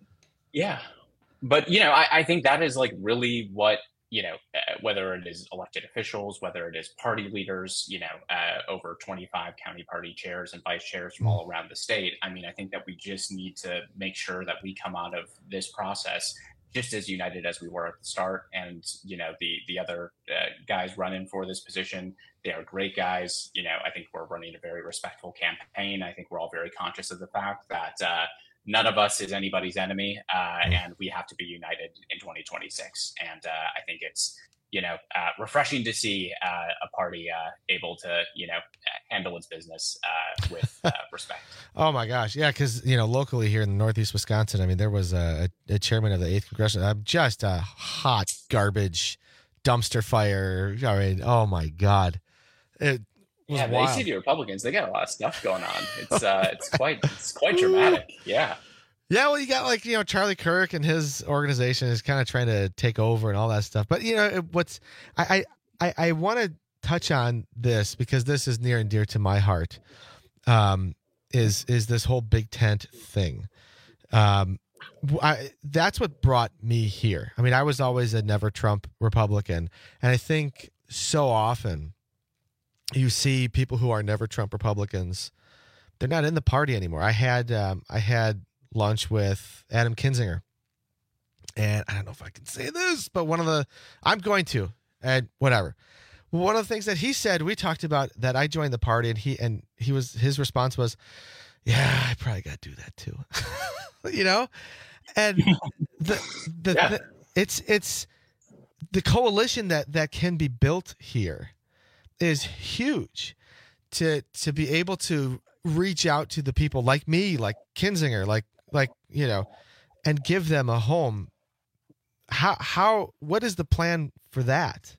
yeah. But you know, I, I think that is like really what you know. Uh, whether it is elected officials, whether it is party leaders, you know, uh, over twenty-five county party chairs and vice chairs from all around the state. I mean, I think that we just need to make sure that we come out of this process just as united as we were at the start. And, you know, the the other uh, guys running for this position, they are great guys. You know, I think we're running a very respectful campaign. I think we're all very conscious of the fact that uh, none of us is anybody's enemy, uh, and we have to be united in twenty twenty-six. And uh, I think it's, you know, uh, refreshing to see uh, a party uh, able to, you know, handle its business uh, with uh, respect. Oh my gosh, yeah, because you know, locally here in Northeast Wisconsin, I mean, there was a, a chairman of the eighth Congressional, uh, just a hot garbage dumpster fire. I mean, oh my God, it was yeah, the wild. A C D Republicans, they got a lot of stuff going on. It's uh, it's quite it's quite dramatic. Yeah. Yeah, well, you got like, you know, Charlie Kirk and his organization is kind of trying to take over and all that stuff. But, you know, what's I I, I want to touch on this because this is near and dear to my heart, um, is is this whole big tent thing. Um, I, that's what brought me here. I mean, I was always a never Trump Republican. And I think so often you see people who are never Trump Republicans, they're not in the party anymore. I had um, I had lunch with Adam Kinzinger, and I don't know if I can say this, but one of the I'm going to and whatever. One of the things that he said, we talked about that I joined the party, and he and he was his response was, "Yeah, I probably got to do that too," you know. And the the, yeah. the it's it's the coalition that that can be built here is huge to to be able to reach out to the people like me, like Kinzinger, like like you know, and give them a home. How how what is the plan for that?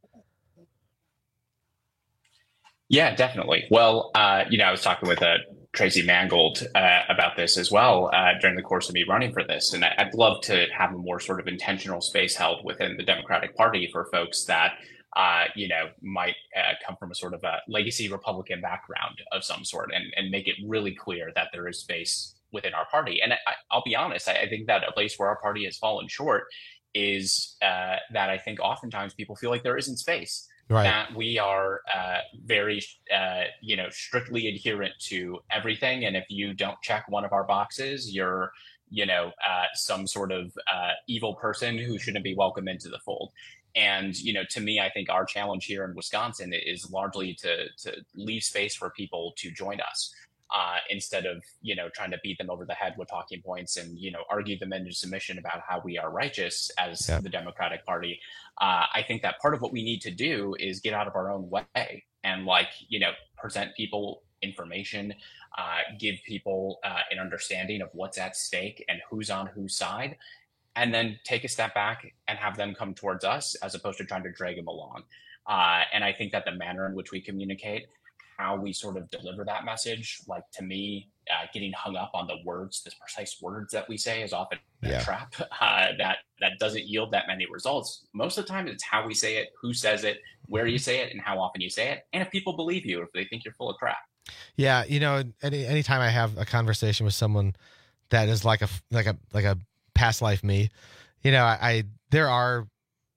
Yeah, definitely. Well, uh, you know, I was talking with uh, Tracy Mangold uh, about this as well uh, during the course of me running for this, and I'd love to have a more sort of intentional space held within the Democratic Party for folks that uh, you know might uh, come from a sort of a legacy Republican background of some sort, and and make it really clear that there is space within our party. And I, I'll be honest, I, I think that a place where our party has fallen short is uh, that I think oftentimes people feel like there isn't space Right. that we are uh, very, uh, you know, strictly adherent to everything. And if you don't check one of our boxes, you're, you know, uh, some sort of uh, evil person who shouldn't be welcome into the fold. And, you know, to me, I think our challenge here in Wisconsin is largely to to leave space for people to join us. Uh, instead of, you know, trying to beat them over the head with talking points and, you know, argue them into submission about how we are righteous as Yep. the Democratic Party. Uh, I think that part of what we need to do is get out of our own way and, like, you know, present people information, uh, give people uh, an understanding of what's at stake and who's on whose side, and then take a step back and have them come towards us as opposed to trying to drag them along. Uh, and I think that the manner in which we communicate, how we sort of deliver that message, like, to me, uh, getting hung up on the words, the precise words that we say is often Yeah. a trap uh, that that doesn't yield that many results. Most of the time, it's how we say it, who says it, where you say it, and how often you say it, and if people believe you, or if they think you're full of crap. Yeah, you know, any anytime I have a conversation with someone that is like a like a like a past life me, you know, I, I there are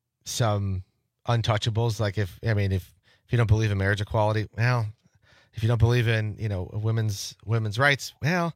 some untouchables. Like if I mean if if you don't believe in marriage equality, well, if you don't believe in, you know, women's women's rights, well,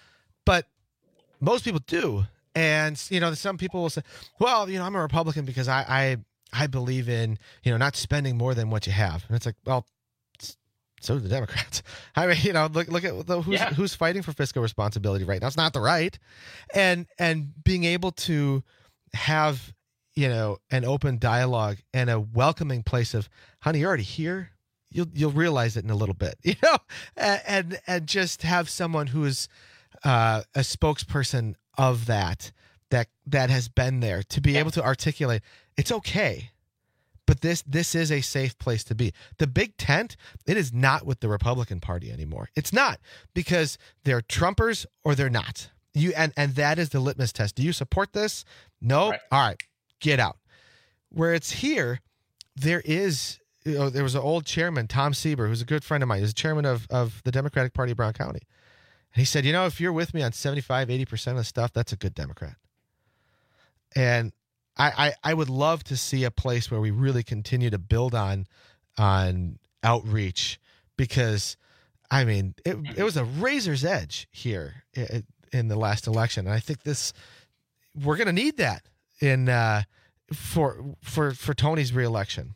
but most people do. And, you know, some people will say, well, you know, I'm a Republican because I I, I believe in, you know, not spending more than what you have. And it's like, well, so do the Democrats. I mean, you know, look look at the, who's Yeah. who's fighting for fiscal responsibility right now. It's not the right, and and being able to have, you know, an open dialogue and a welcoming place of, honey, you're already here. You'll you'll realize it in a little bit, you know, and and, and just have someone who is uh, a spokesperson of that that that has been there to be able to articulate it's okay. But this this is a safe place to be. The big tent, it is not with the Republican Party anymore. It's not, because they're Trumpers or they're not. You and, and that is the litmus test. Do you support this? No? Right. All right, get out. Where it's here, there is, you know, there was an old chairman, Tom Sieber, who's a good friend of mine. He's the chairman of, of the Democratic Party of Brown County. And he said, you know, if you're with me on seventy-five, eighty percent of the stuff, that's a good Democrat. And I, I, I would love to see a place where we really continue to build on on outreach, because, I mean, it, it was a razor's edge here in, in the last election. And I think this we're going to need that in uh, for for for Tony's reelection.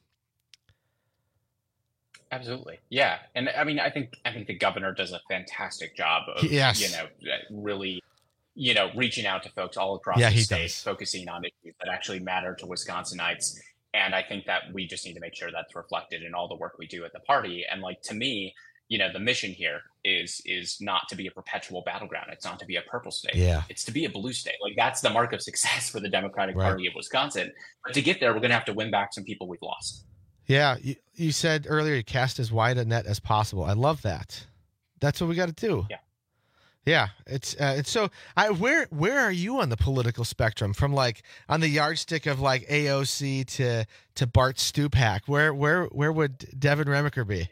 Absolutely. Yeah. And I mean, I think I think the governor does a fantastic job of, Yes. you know, really, you know, reaching out to folks all across Yeah, the he state, does. focusing on issues that actually matter to Wisconsinites. And I think that we just need to make sure that's reflected in all the work we do at the party. And, like, to me, you know, the mission here is is not to be a perpetual battleground. It's not to be a purple state. Yeah. It's to be a blue state. Like, that's the mark of success for the Democratic Right. Party of Wisconsin. But to get there, we're going to have to win back some people we've lost. Yeah, you, you said earlier, cast as wide a net as possible. I love that. That's what we got to do. Yeah. Yeah, it's uh, it's so. I where where are you on the political spectrum? From, like, on the yardstick of, like, A O C to to Bart Stupak. Where where where would Devin Remiker be?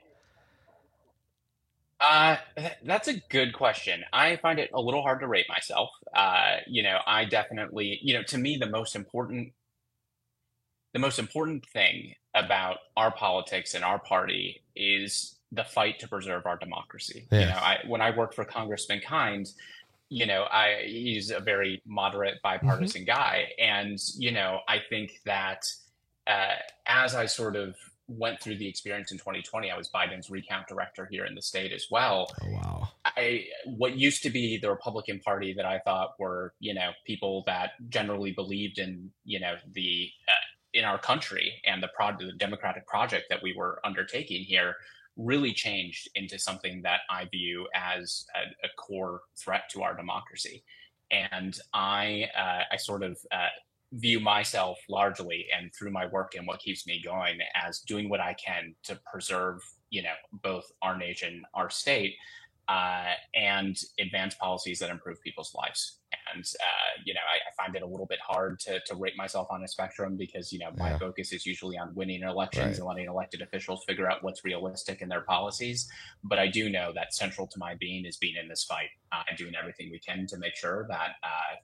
Uh, th- that's a good question. I find it a little hard to rate myself. Uh, you know, I definitely, you know, to me, the most important, the most important thing about our politics and our party is the fight to preserve our democracy. You Yeah. know, I, when I worked for Congressman Kind, you know, I, he's a very moderate, bipartisan guy. And, you know, I think that, uh, as I sort of went through the experience in twenty twenty, I was Biden's recount director here in the state as well. Oh, wow. I what used to be the Republican Party that I thought were, you know, people that generally believed in, you know, the uh, in our country and the pro- the democratic project that we were undertaking here, really changed into something that I view as a, a core threat to our democracy. And I uh, I sort of uh, view myself largely, and through my work and what keeps me going, as doing what I can to preserve, you know, both our nation, our state, uh, and advance policies that improve people's lives. And, uh, you know, I, I find it a little bit hard to, to rate myself on a spectrum because, you know, my Yeah. focus is usually on winning elections Right. and letting elected officials figure out what's realistic in their policies. But I do know that central to my being is being in this fight uh, and doing everything we can to make sure that, uh,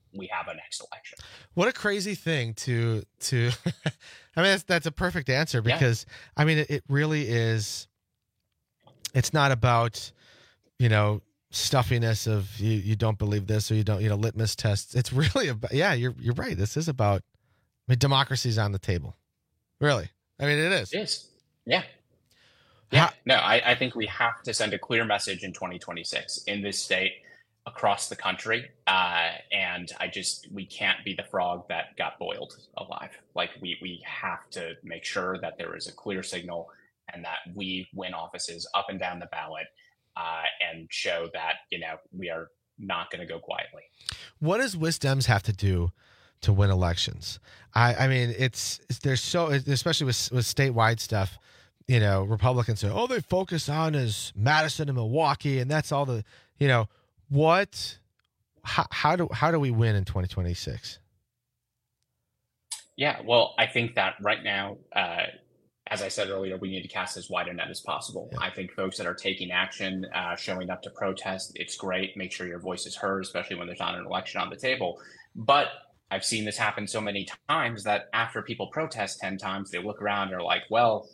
we have a next election. What a crazy thing to to. I mean, that's that's a perfect answer because yeah. I mean, it, it really is. It's not about, you know, stuffiness of you, you don't believe this or you don't, you know, litmus tests. It's really about, yeah, you're you're right. This is about, I mean, democracy's on the table. Really. I mean, it is. It is. Yeah. Yeah. How, no, I, I think we have to send a clear message in twenty twenty-six in this state, across the country. Uh, and I just, we can't be the frog that got boiled alive. Like we, we have to make sure that there is a clear signal and that we win offices up and down the ballot, uh, and show that, you know, we are not going to go quietly. What does WisDems have to do to win elections? I, I mean, it's, it's there's so, especially with, with statewide stuff, you know, Republicans say, oh, they focus on is Madison and Milwaukee, and that's all the, you know, what, how, how do, how do we win in twenty twenty-six? Yeah, well, I think that right now, uh, as I said earlier, we need to cast as wide a net as possible. Yeah. I think folks that are taking action, uh, showing up to protest, it's great. Make sure your voice is heard, especially when there's not an election on the table. But I've seen this happen so many times that after people protest ten times, they look around and are like, well,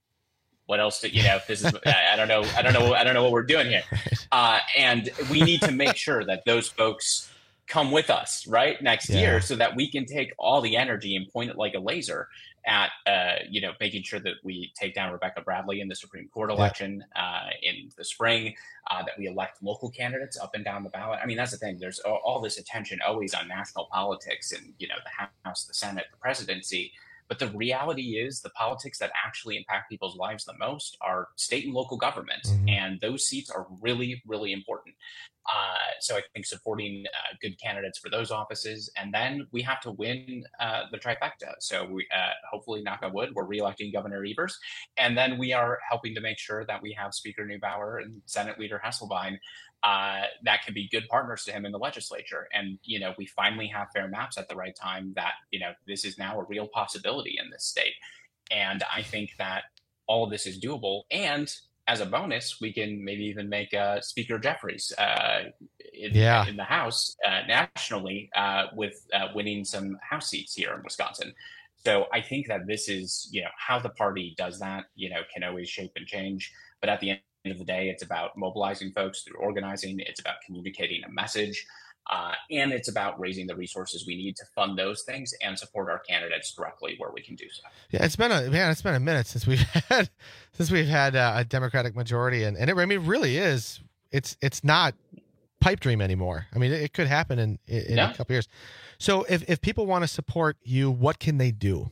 what else do you know? This is, I don't know. I don't know. I don't know what we're doing here. Uh, and we need to make sure that those folks come with us right next yeah. year so that we can take all the energy and point it like a laser at, uh, you know, making sure that we take down Rebecca Bradley in the Supreme Court election yeah. uh, in the spring, uh, that we elect local candidates up and down the ballot. I mean, that's the thing. There's all, all this attention always on national politics and, you know, the House, the Senate, the presidency. But the reality is the politics that actually impact people's lives the most are state and local government. Mm-hmm. And those seats are really, really important. Uh, so I think supporting uh, good candidates for those offices. And then we have to win uh, the trifecta. So we uh, hopefully, knock on wood, we're reelecting Governor Evers. And then we are helping to make sure that we have Speaker Neubauer and Senate Leader Hesselbein uh, that can be good partners to him in the legislature. And, you know, we finally have fair maps at the right time that, you know, this is now a real possibility in this state. And I think that all of this is doable. And as a bonus, we can maybe even make uh, Speaker Jeffries uh, in, yeah. in the House uh, nationally uh, with uh, winning some House seats here in Wisconsin. So I think that this is, you know, how the party does that, you know, can always shape and change. But at the end of the day, it's about mobilizing folks through organizing. It's about communicating a message. Uh, and it's about raising the resources we need to fund those things and support our candidates directly where we can do so. Yeah, it's been a man. It's been a minute since we've had since we've had uh, a Democratic majority, and and it, I mean, it really is. It's it's not pipe dream anymore. I mean, it, it could happen in in yeah. a couple years. So, if if people want to support you, what can they do?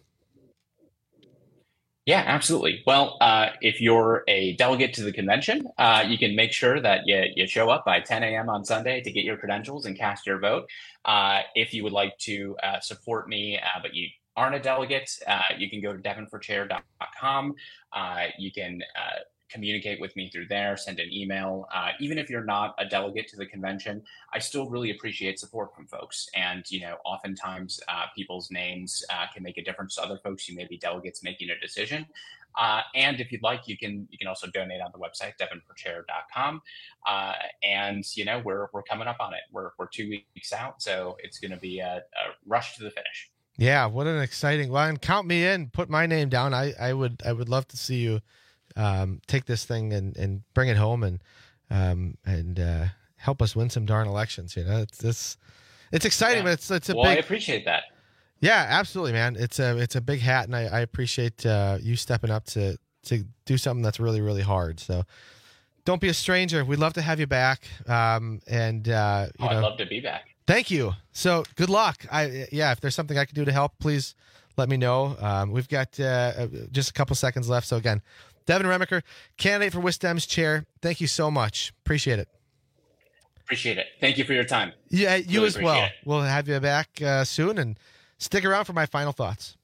Yeah, absolutely. Well, uh, if you're a delegate to the convention, uh, you can make sure that you, you show up by ten a.m. on Sunday to get your credentials and cast your vote. Uh, if you would like to uh, support me, uh, but you aren't a delegate, uh, you can go to devin for chair dot com. Uh, you can uh, communicate with me through there, send an email. Uh, even if you're not a delegate to the convention, I still really appreciate support from folks. And, you know, oftentimes uh, people's names uh, can make a difference to other folks who may be delegates making a decision. Uh, and if you'd like, you can you can also donate on the website, devin for chair dot com. Uh, and, you know, we're we're coming up on it. We're, we're two weeks out, so it's going to be a, a rush to the finish. Yeah, what an exciting well, and count me in, put my name down. I, I would I would love to see you Um, take this thing and, and bring it home and um, and uh, help us win some darn elections. You know, it's this, it's exciting, yeah. but it's it's a well, big. I appreciate that. Yeah, absolutely, man. It's a it's a big hat, and I, I appreciate uh, you stepping up to to do something that's really really hard. So don't be a stranger. We'd love to have you back. Um, and uh, you oh, know, I'd love to be back. Thank you. So good luck. I yeah, if there's something I can do to help, please let me know. Um, we've got uh, just a couple seconds left. So again, Devin Remaker, candidate for WisDems chair. Thank you so much. Appreciate it. Appreciate it. Thank you for your time. Yeah, you really as well. It. We'll have you back uh, soon, and stick around for my final thoughts.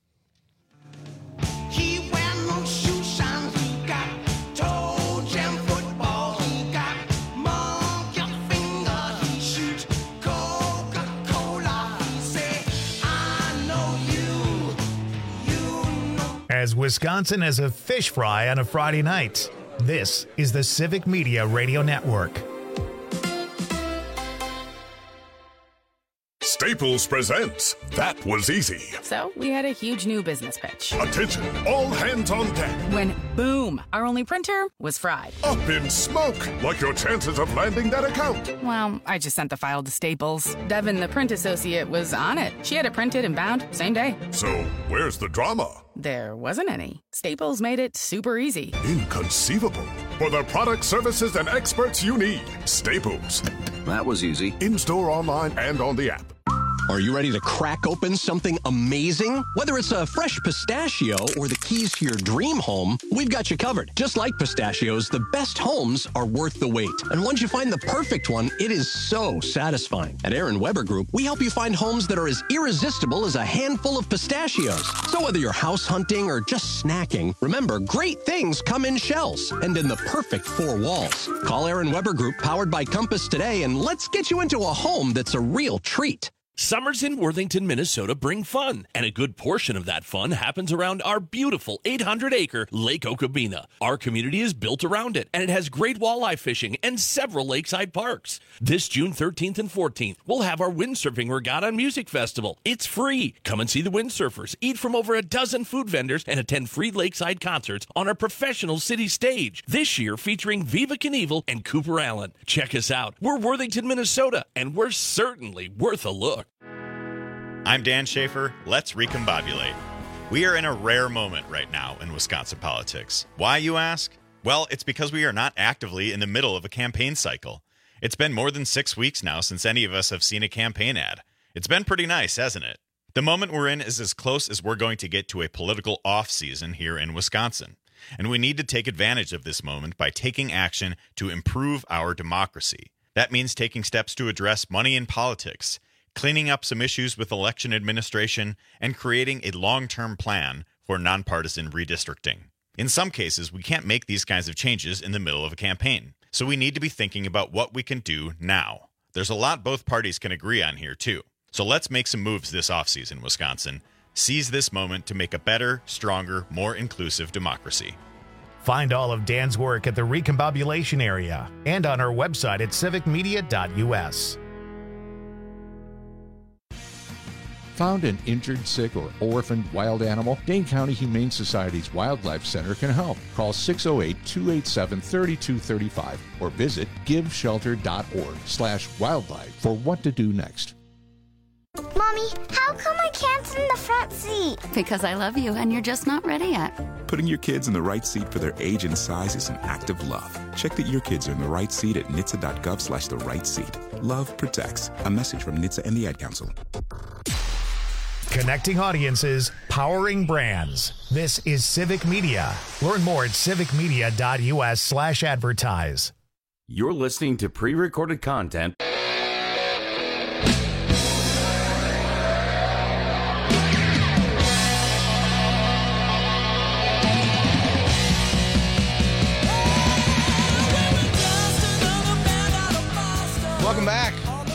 He wear no shoe shine. He got toe jam football. He got monkey finger. He shoot Coca-Cola. He say, I know you. You know. As Wisconsin has a fish fry on a Friday night, this is the Civic Media Radio Network. Staples presents That Was Easy. So we had a huge new business pitch. Attention, all hands on deck. When, boom, our only printer was fried. Up in smoke, like your chances of landing that account. Well, I just sent the file to Staples. Devin, the print associate, was on it. She had it printed and bound same day. So where's the drama? There wasn't any. Staples made it super easy. Inconceivable. For the product, services, and experts you need, Staples. That was easy. In-store, online, and on the app. Are you ready to crack open something amazing? Whether it's a fresh pistachio or the keys to your dream home, we've got you covered. Just like pistachios, the best homes are worth the wait. And once you find the perfect one, it is so satisfying. At Aaron Weber Group, we help you find homes that are as irresistible as a handful of pistachios. So whether you're house hunting or just snacking, remember, great things come in shells and in the perfect four walls. Call Aaron Weber Group, powered by Compass, today, and let's get you into a home that's a real treat. Summers in Worthington, Minnesota bring fun, and a good portion of that fun happens around our beautiful eight hundred acre Lake Okabena. Our community is built around it, and it has great walleye fishing and several lakeside parks. This June thirteenth and fourteenth, we'll have our windsurfing regatta and music festival. It's free. Come and see the windsurfers, eat from over a dozen food vendors, and attend free lakeside concerts on our professional city stage. This year featuring Viva Knievel and Cooper Allen. Check us out. We're Worthington, Minnesota, and we're certainly worth a look. I'm Dan Schaefer. Let's recombobulate. We are in a rare moment right now in Wisconsin politics. Why, you ask? Well, it's because we are not actively in the middle of a campaign cycle. It's been more than six weeks now since any of us have seen a campaign ad. It's been pretty nice, hasn't it? The moment we're in is as close as we're going to get to a political off-season here in Wisconsin. And we need to take advantage of this moment by taking action to improve our democracy. That means taking steps to address money in politics, cleaning up some issues with election administration, and creating a long-term plan for nonpartisan redistricting. In some cases, we can't make these kinds of changes in the middle of a campaign, so we need to be thinking about what we can do now. There's a lot both parties can agree on here, too. So let's make some moves this offseason, Wisconsin. Seize this moment to make a better, stronger, more inclusive democracy. Find all of Dan's work at the Recombobulation area and on our website at civic media dot u s. Found an injured, sick, or orphaned wild animal? Dane County Humane Society's Wildlife Center can help. Call six oh eight, two eight seven, three two three five or visit giveshelter.org slash wildlife for what to do next. Mommy, how come I can't sit in the front seat? Because I love you and you're just not ready yet. Putting your kids in the right seat for their age and size is an act of love. Check that your kids are in the right seat at N H T S A dot gov slash the right seat. Love protects. A message from N H T S A and the Ad Council. Connecting audiences, powering brands. This is Civic Media. Learn more at civic media dot u s slash advertise. You're listening to pre-recorded content. Welcome back.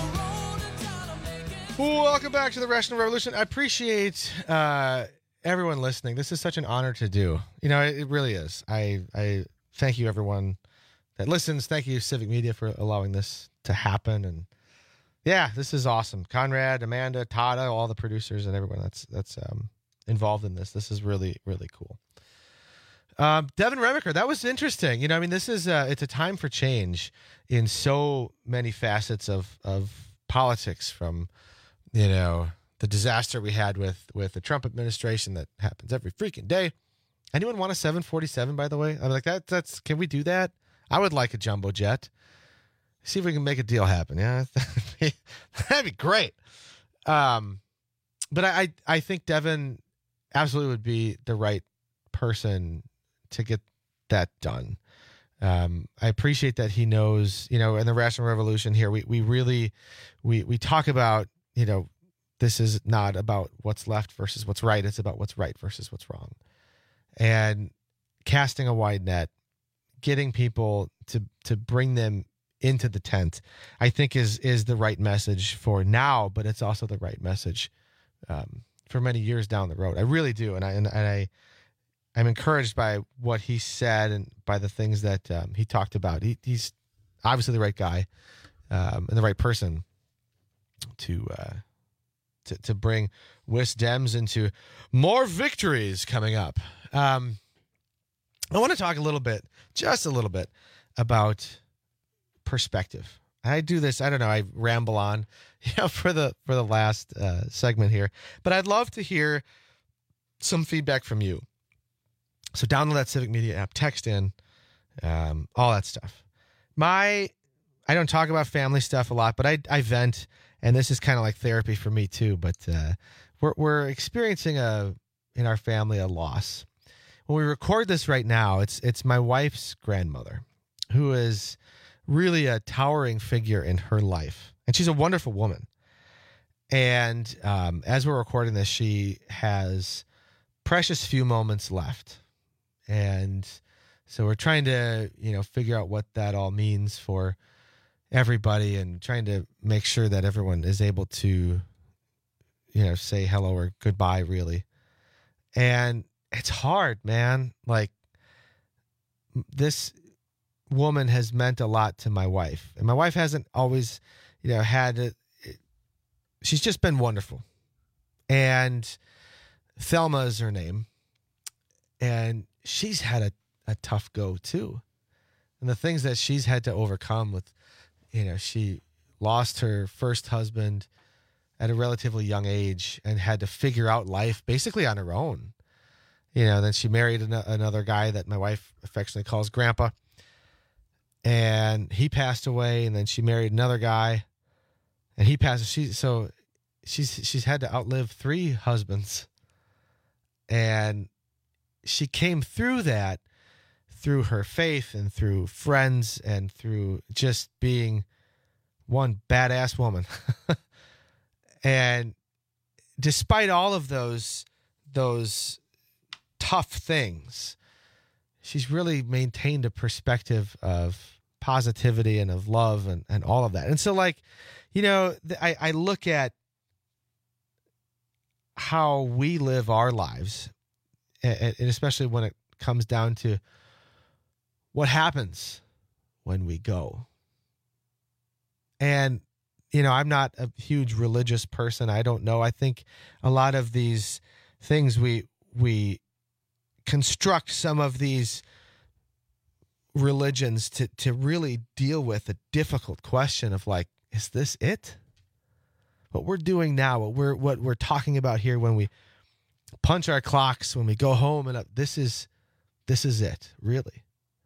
Welcome back to the Rational Revolution. I appreciate uh, everyone listening. This is such an honor to do. You know, it, it really is. I, I thank you, everyone that listens. Thank you, Civic Media, for allowing this to happen. And yeah, this is awesome. Conrad, Amanda, Tada, all the producers and everyone that's that's um, involved in this. This is really, really cool. Um, Devin Remiker, that was interesting. You know, I mean, this is uh, it's a time for change in so many facets of of politics, from, you know, the disaster we had with with the Trump administration that happens every freaking day. Anyone want a seven forty-seven, by the way? I'm like, that that's can we do that? I would like a jumbo jet. See if we can make a deal happen. Yeah, that'd be, that'd be great. Um, but I, I I think Devin absolutely would be the right person to get that done. Um, I appreciate that he knows, you know, in the Rational Revolution here, we, we really, we, we talk about, you know, this is not about what's left versus what's right. It's about what's right versus what's wrong. And casting a wide net, getting people to, to bring them into the tent, I think is, is the right message for now, but it's also the right message, um, for many years down the road. I really do. And I, and, and I, I'm encouraged by what he said and by the things that um, he talked about. He, he's obviously the right guy um, and the right person to uh, to, to bring Wis Dems into more victories coming up. Um, I want to talk a little bit, just a little bit, about perspective. I do this, I don't know, I ramble on, you know, for the for the last uh, segment here. But I'd love to hear some feedback from you. So download that Civic Media app, text in, um, all that stuff. My, I don't talk about family stuff a lot, but I I vent, and this is kind of like therapy for me too. But uh, we're we're experiencing a in our family a loss. When we record this right now, it's it's my wife's grandmother, who is really a towering figure in her life, and she's a wonderful woman. And um, as we're recording this, she has precious few moments left, and so we're trying to, you know, figure out what that all means for everybody, and trying to make sure that everyone is able to, you know, say hello or goodbye, really. And it's hard, man. Like, this woman has meant a lot to my wife, and my wife hasn't always, you know, had it. She's just been wonderful. And Thelma is her name, and she's had a, a tough go too. And the things that she's had to overcome with, you know, she lost her first husband at a relatively young age and had to figure out life basically on her own. You know, then she married an- another guy that my wife affectionately calls Grandpa, and he passed away. And then she married another guy, and he passed. She so she's she's had to outlive three husbands, and she came through that through her faith and through friends and through just being one badass woman. And despite all of those those tough things, she's really maintained a perspective of positivity and of love and, and all of that. And so, like, you know, I, I look at how we live our lives, and, and especially when it comes down to what happens when we go. And, you know, I'm not a huge religious person. I don't know. I think a lot of these things we we construct some of these religions to to really deal with a difficult question of, like, is this it? What we're doing now, what we're what we're talking about here when we punch our clocks, when we go home, and this is this is it, really.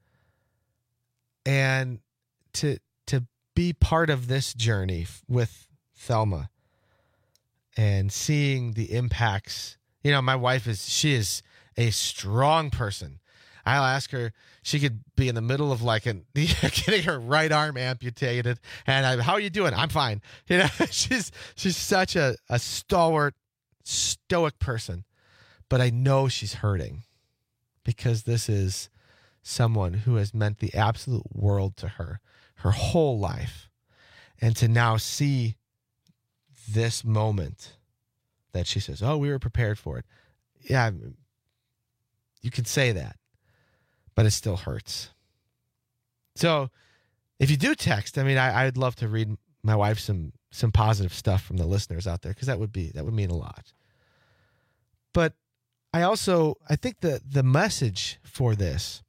And to to be part of this journey with Thelma and seeing the impacts, you know, my wife is she is a strong person. I'll ask her, she could be in the middle of like an, getting her right arm amputated, and I, how are you doing? I'm fine. You know, she's she's such a, a stalwart, stoic person, but I know she's hurting because this is someone who has meant the absolute world to her, her whole life, and to now see this moment that she says, "Oh, we were prepared for it." Yeah. You could say that, but it still hurts. So if you do text, I mean, I, I'd love to read my wife some some positive stuff from the listeners out there, because that would be that would mean a lot. But I also, I think the the message for this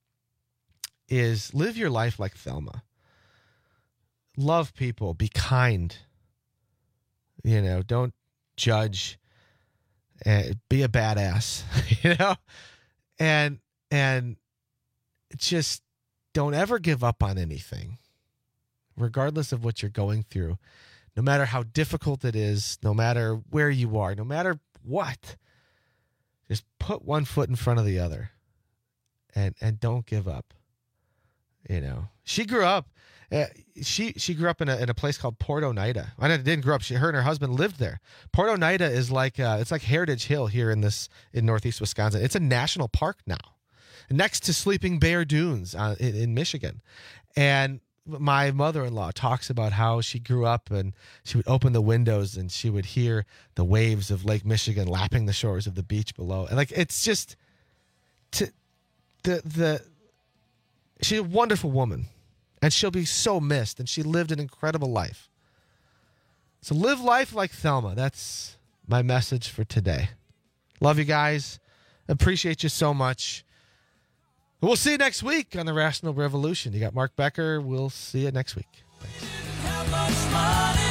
is live your life like Thelma. Love people, be kind. You know, don't judge. Uh, be a badass, you know? And and just don't ever give up on anything, regardless of what you're going through, no matter how difficult it is, no matter where you are, no matter what. Just put one foot in front of the other, and and don't give up. You know, she grew up. Uh, she she grew up in a in a place called Port Oneida. I didn't grow up. She her and her husband lived there. Port Oneida is like uh, it's like Heritage Hill here in this in northeast Wisconsin. It's a national park now, next to Sleeping Bear Dunes uh, in, in Michigan. And my mother-in-law talks about how she grew up and she would open the windows and she would hear the waves of Lake Michigan lapping the shores of the beach below. And like it's just to the the she's a wonderful woman. And she'll be so missed. And she lived an incredible life. So live life like Thelma. That's my message for today. Love you guys. Appreciate you so much. We'll see you next week on the Rational Revolution. You got Mark Becker. We'll see you next week. Thanks.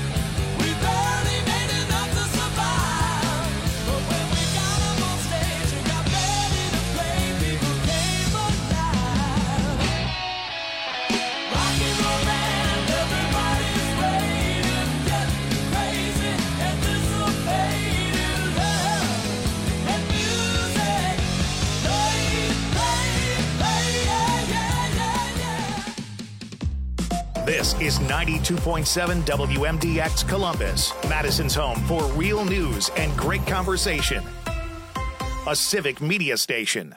This is ninety-two point seven W M D X Columbus, Madison's home for real news and great conversation. A civic media station.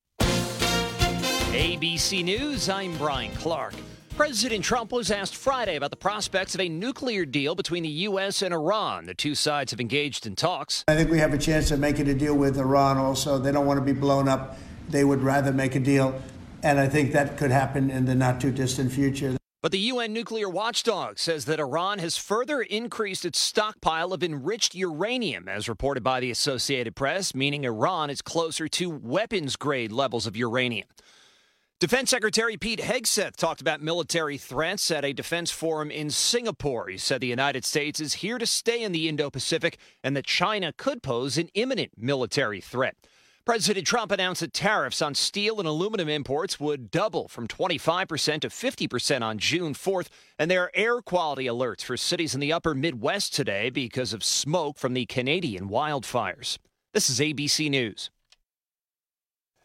A B C News, I'm Brian Clark. President Trump was asked Friday about the prospects of a nuclear deal between the U S and Iran. The two sides have engaged in talks. I think we have a chance of making a deal with Iran also. They don't want to be blown up. They would rather make a deal. And I think that could happen in the not too distant future. But the U N nuclear watchdog says that Iran has further increased its stockpile of enriched uranium, as reported by the Associated Press, meaning Iran is closer to weapons-grade levels of uranium. Defense Secretary Pete Hegseth talked about military threats at a defense forum in Singapore. He said the United States is here to stay in the Indo-Pacific and that China could pose an imminent military threat. President Trump announced that tariffs on steel and aluminum imports would double from twenty-five percent to fifty percent on June fourth, and there are air quality alerts for cities in the upper Midwest today because of smoke from the Canadian wildfires. This is A B C News.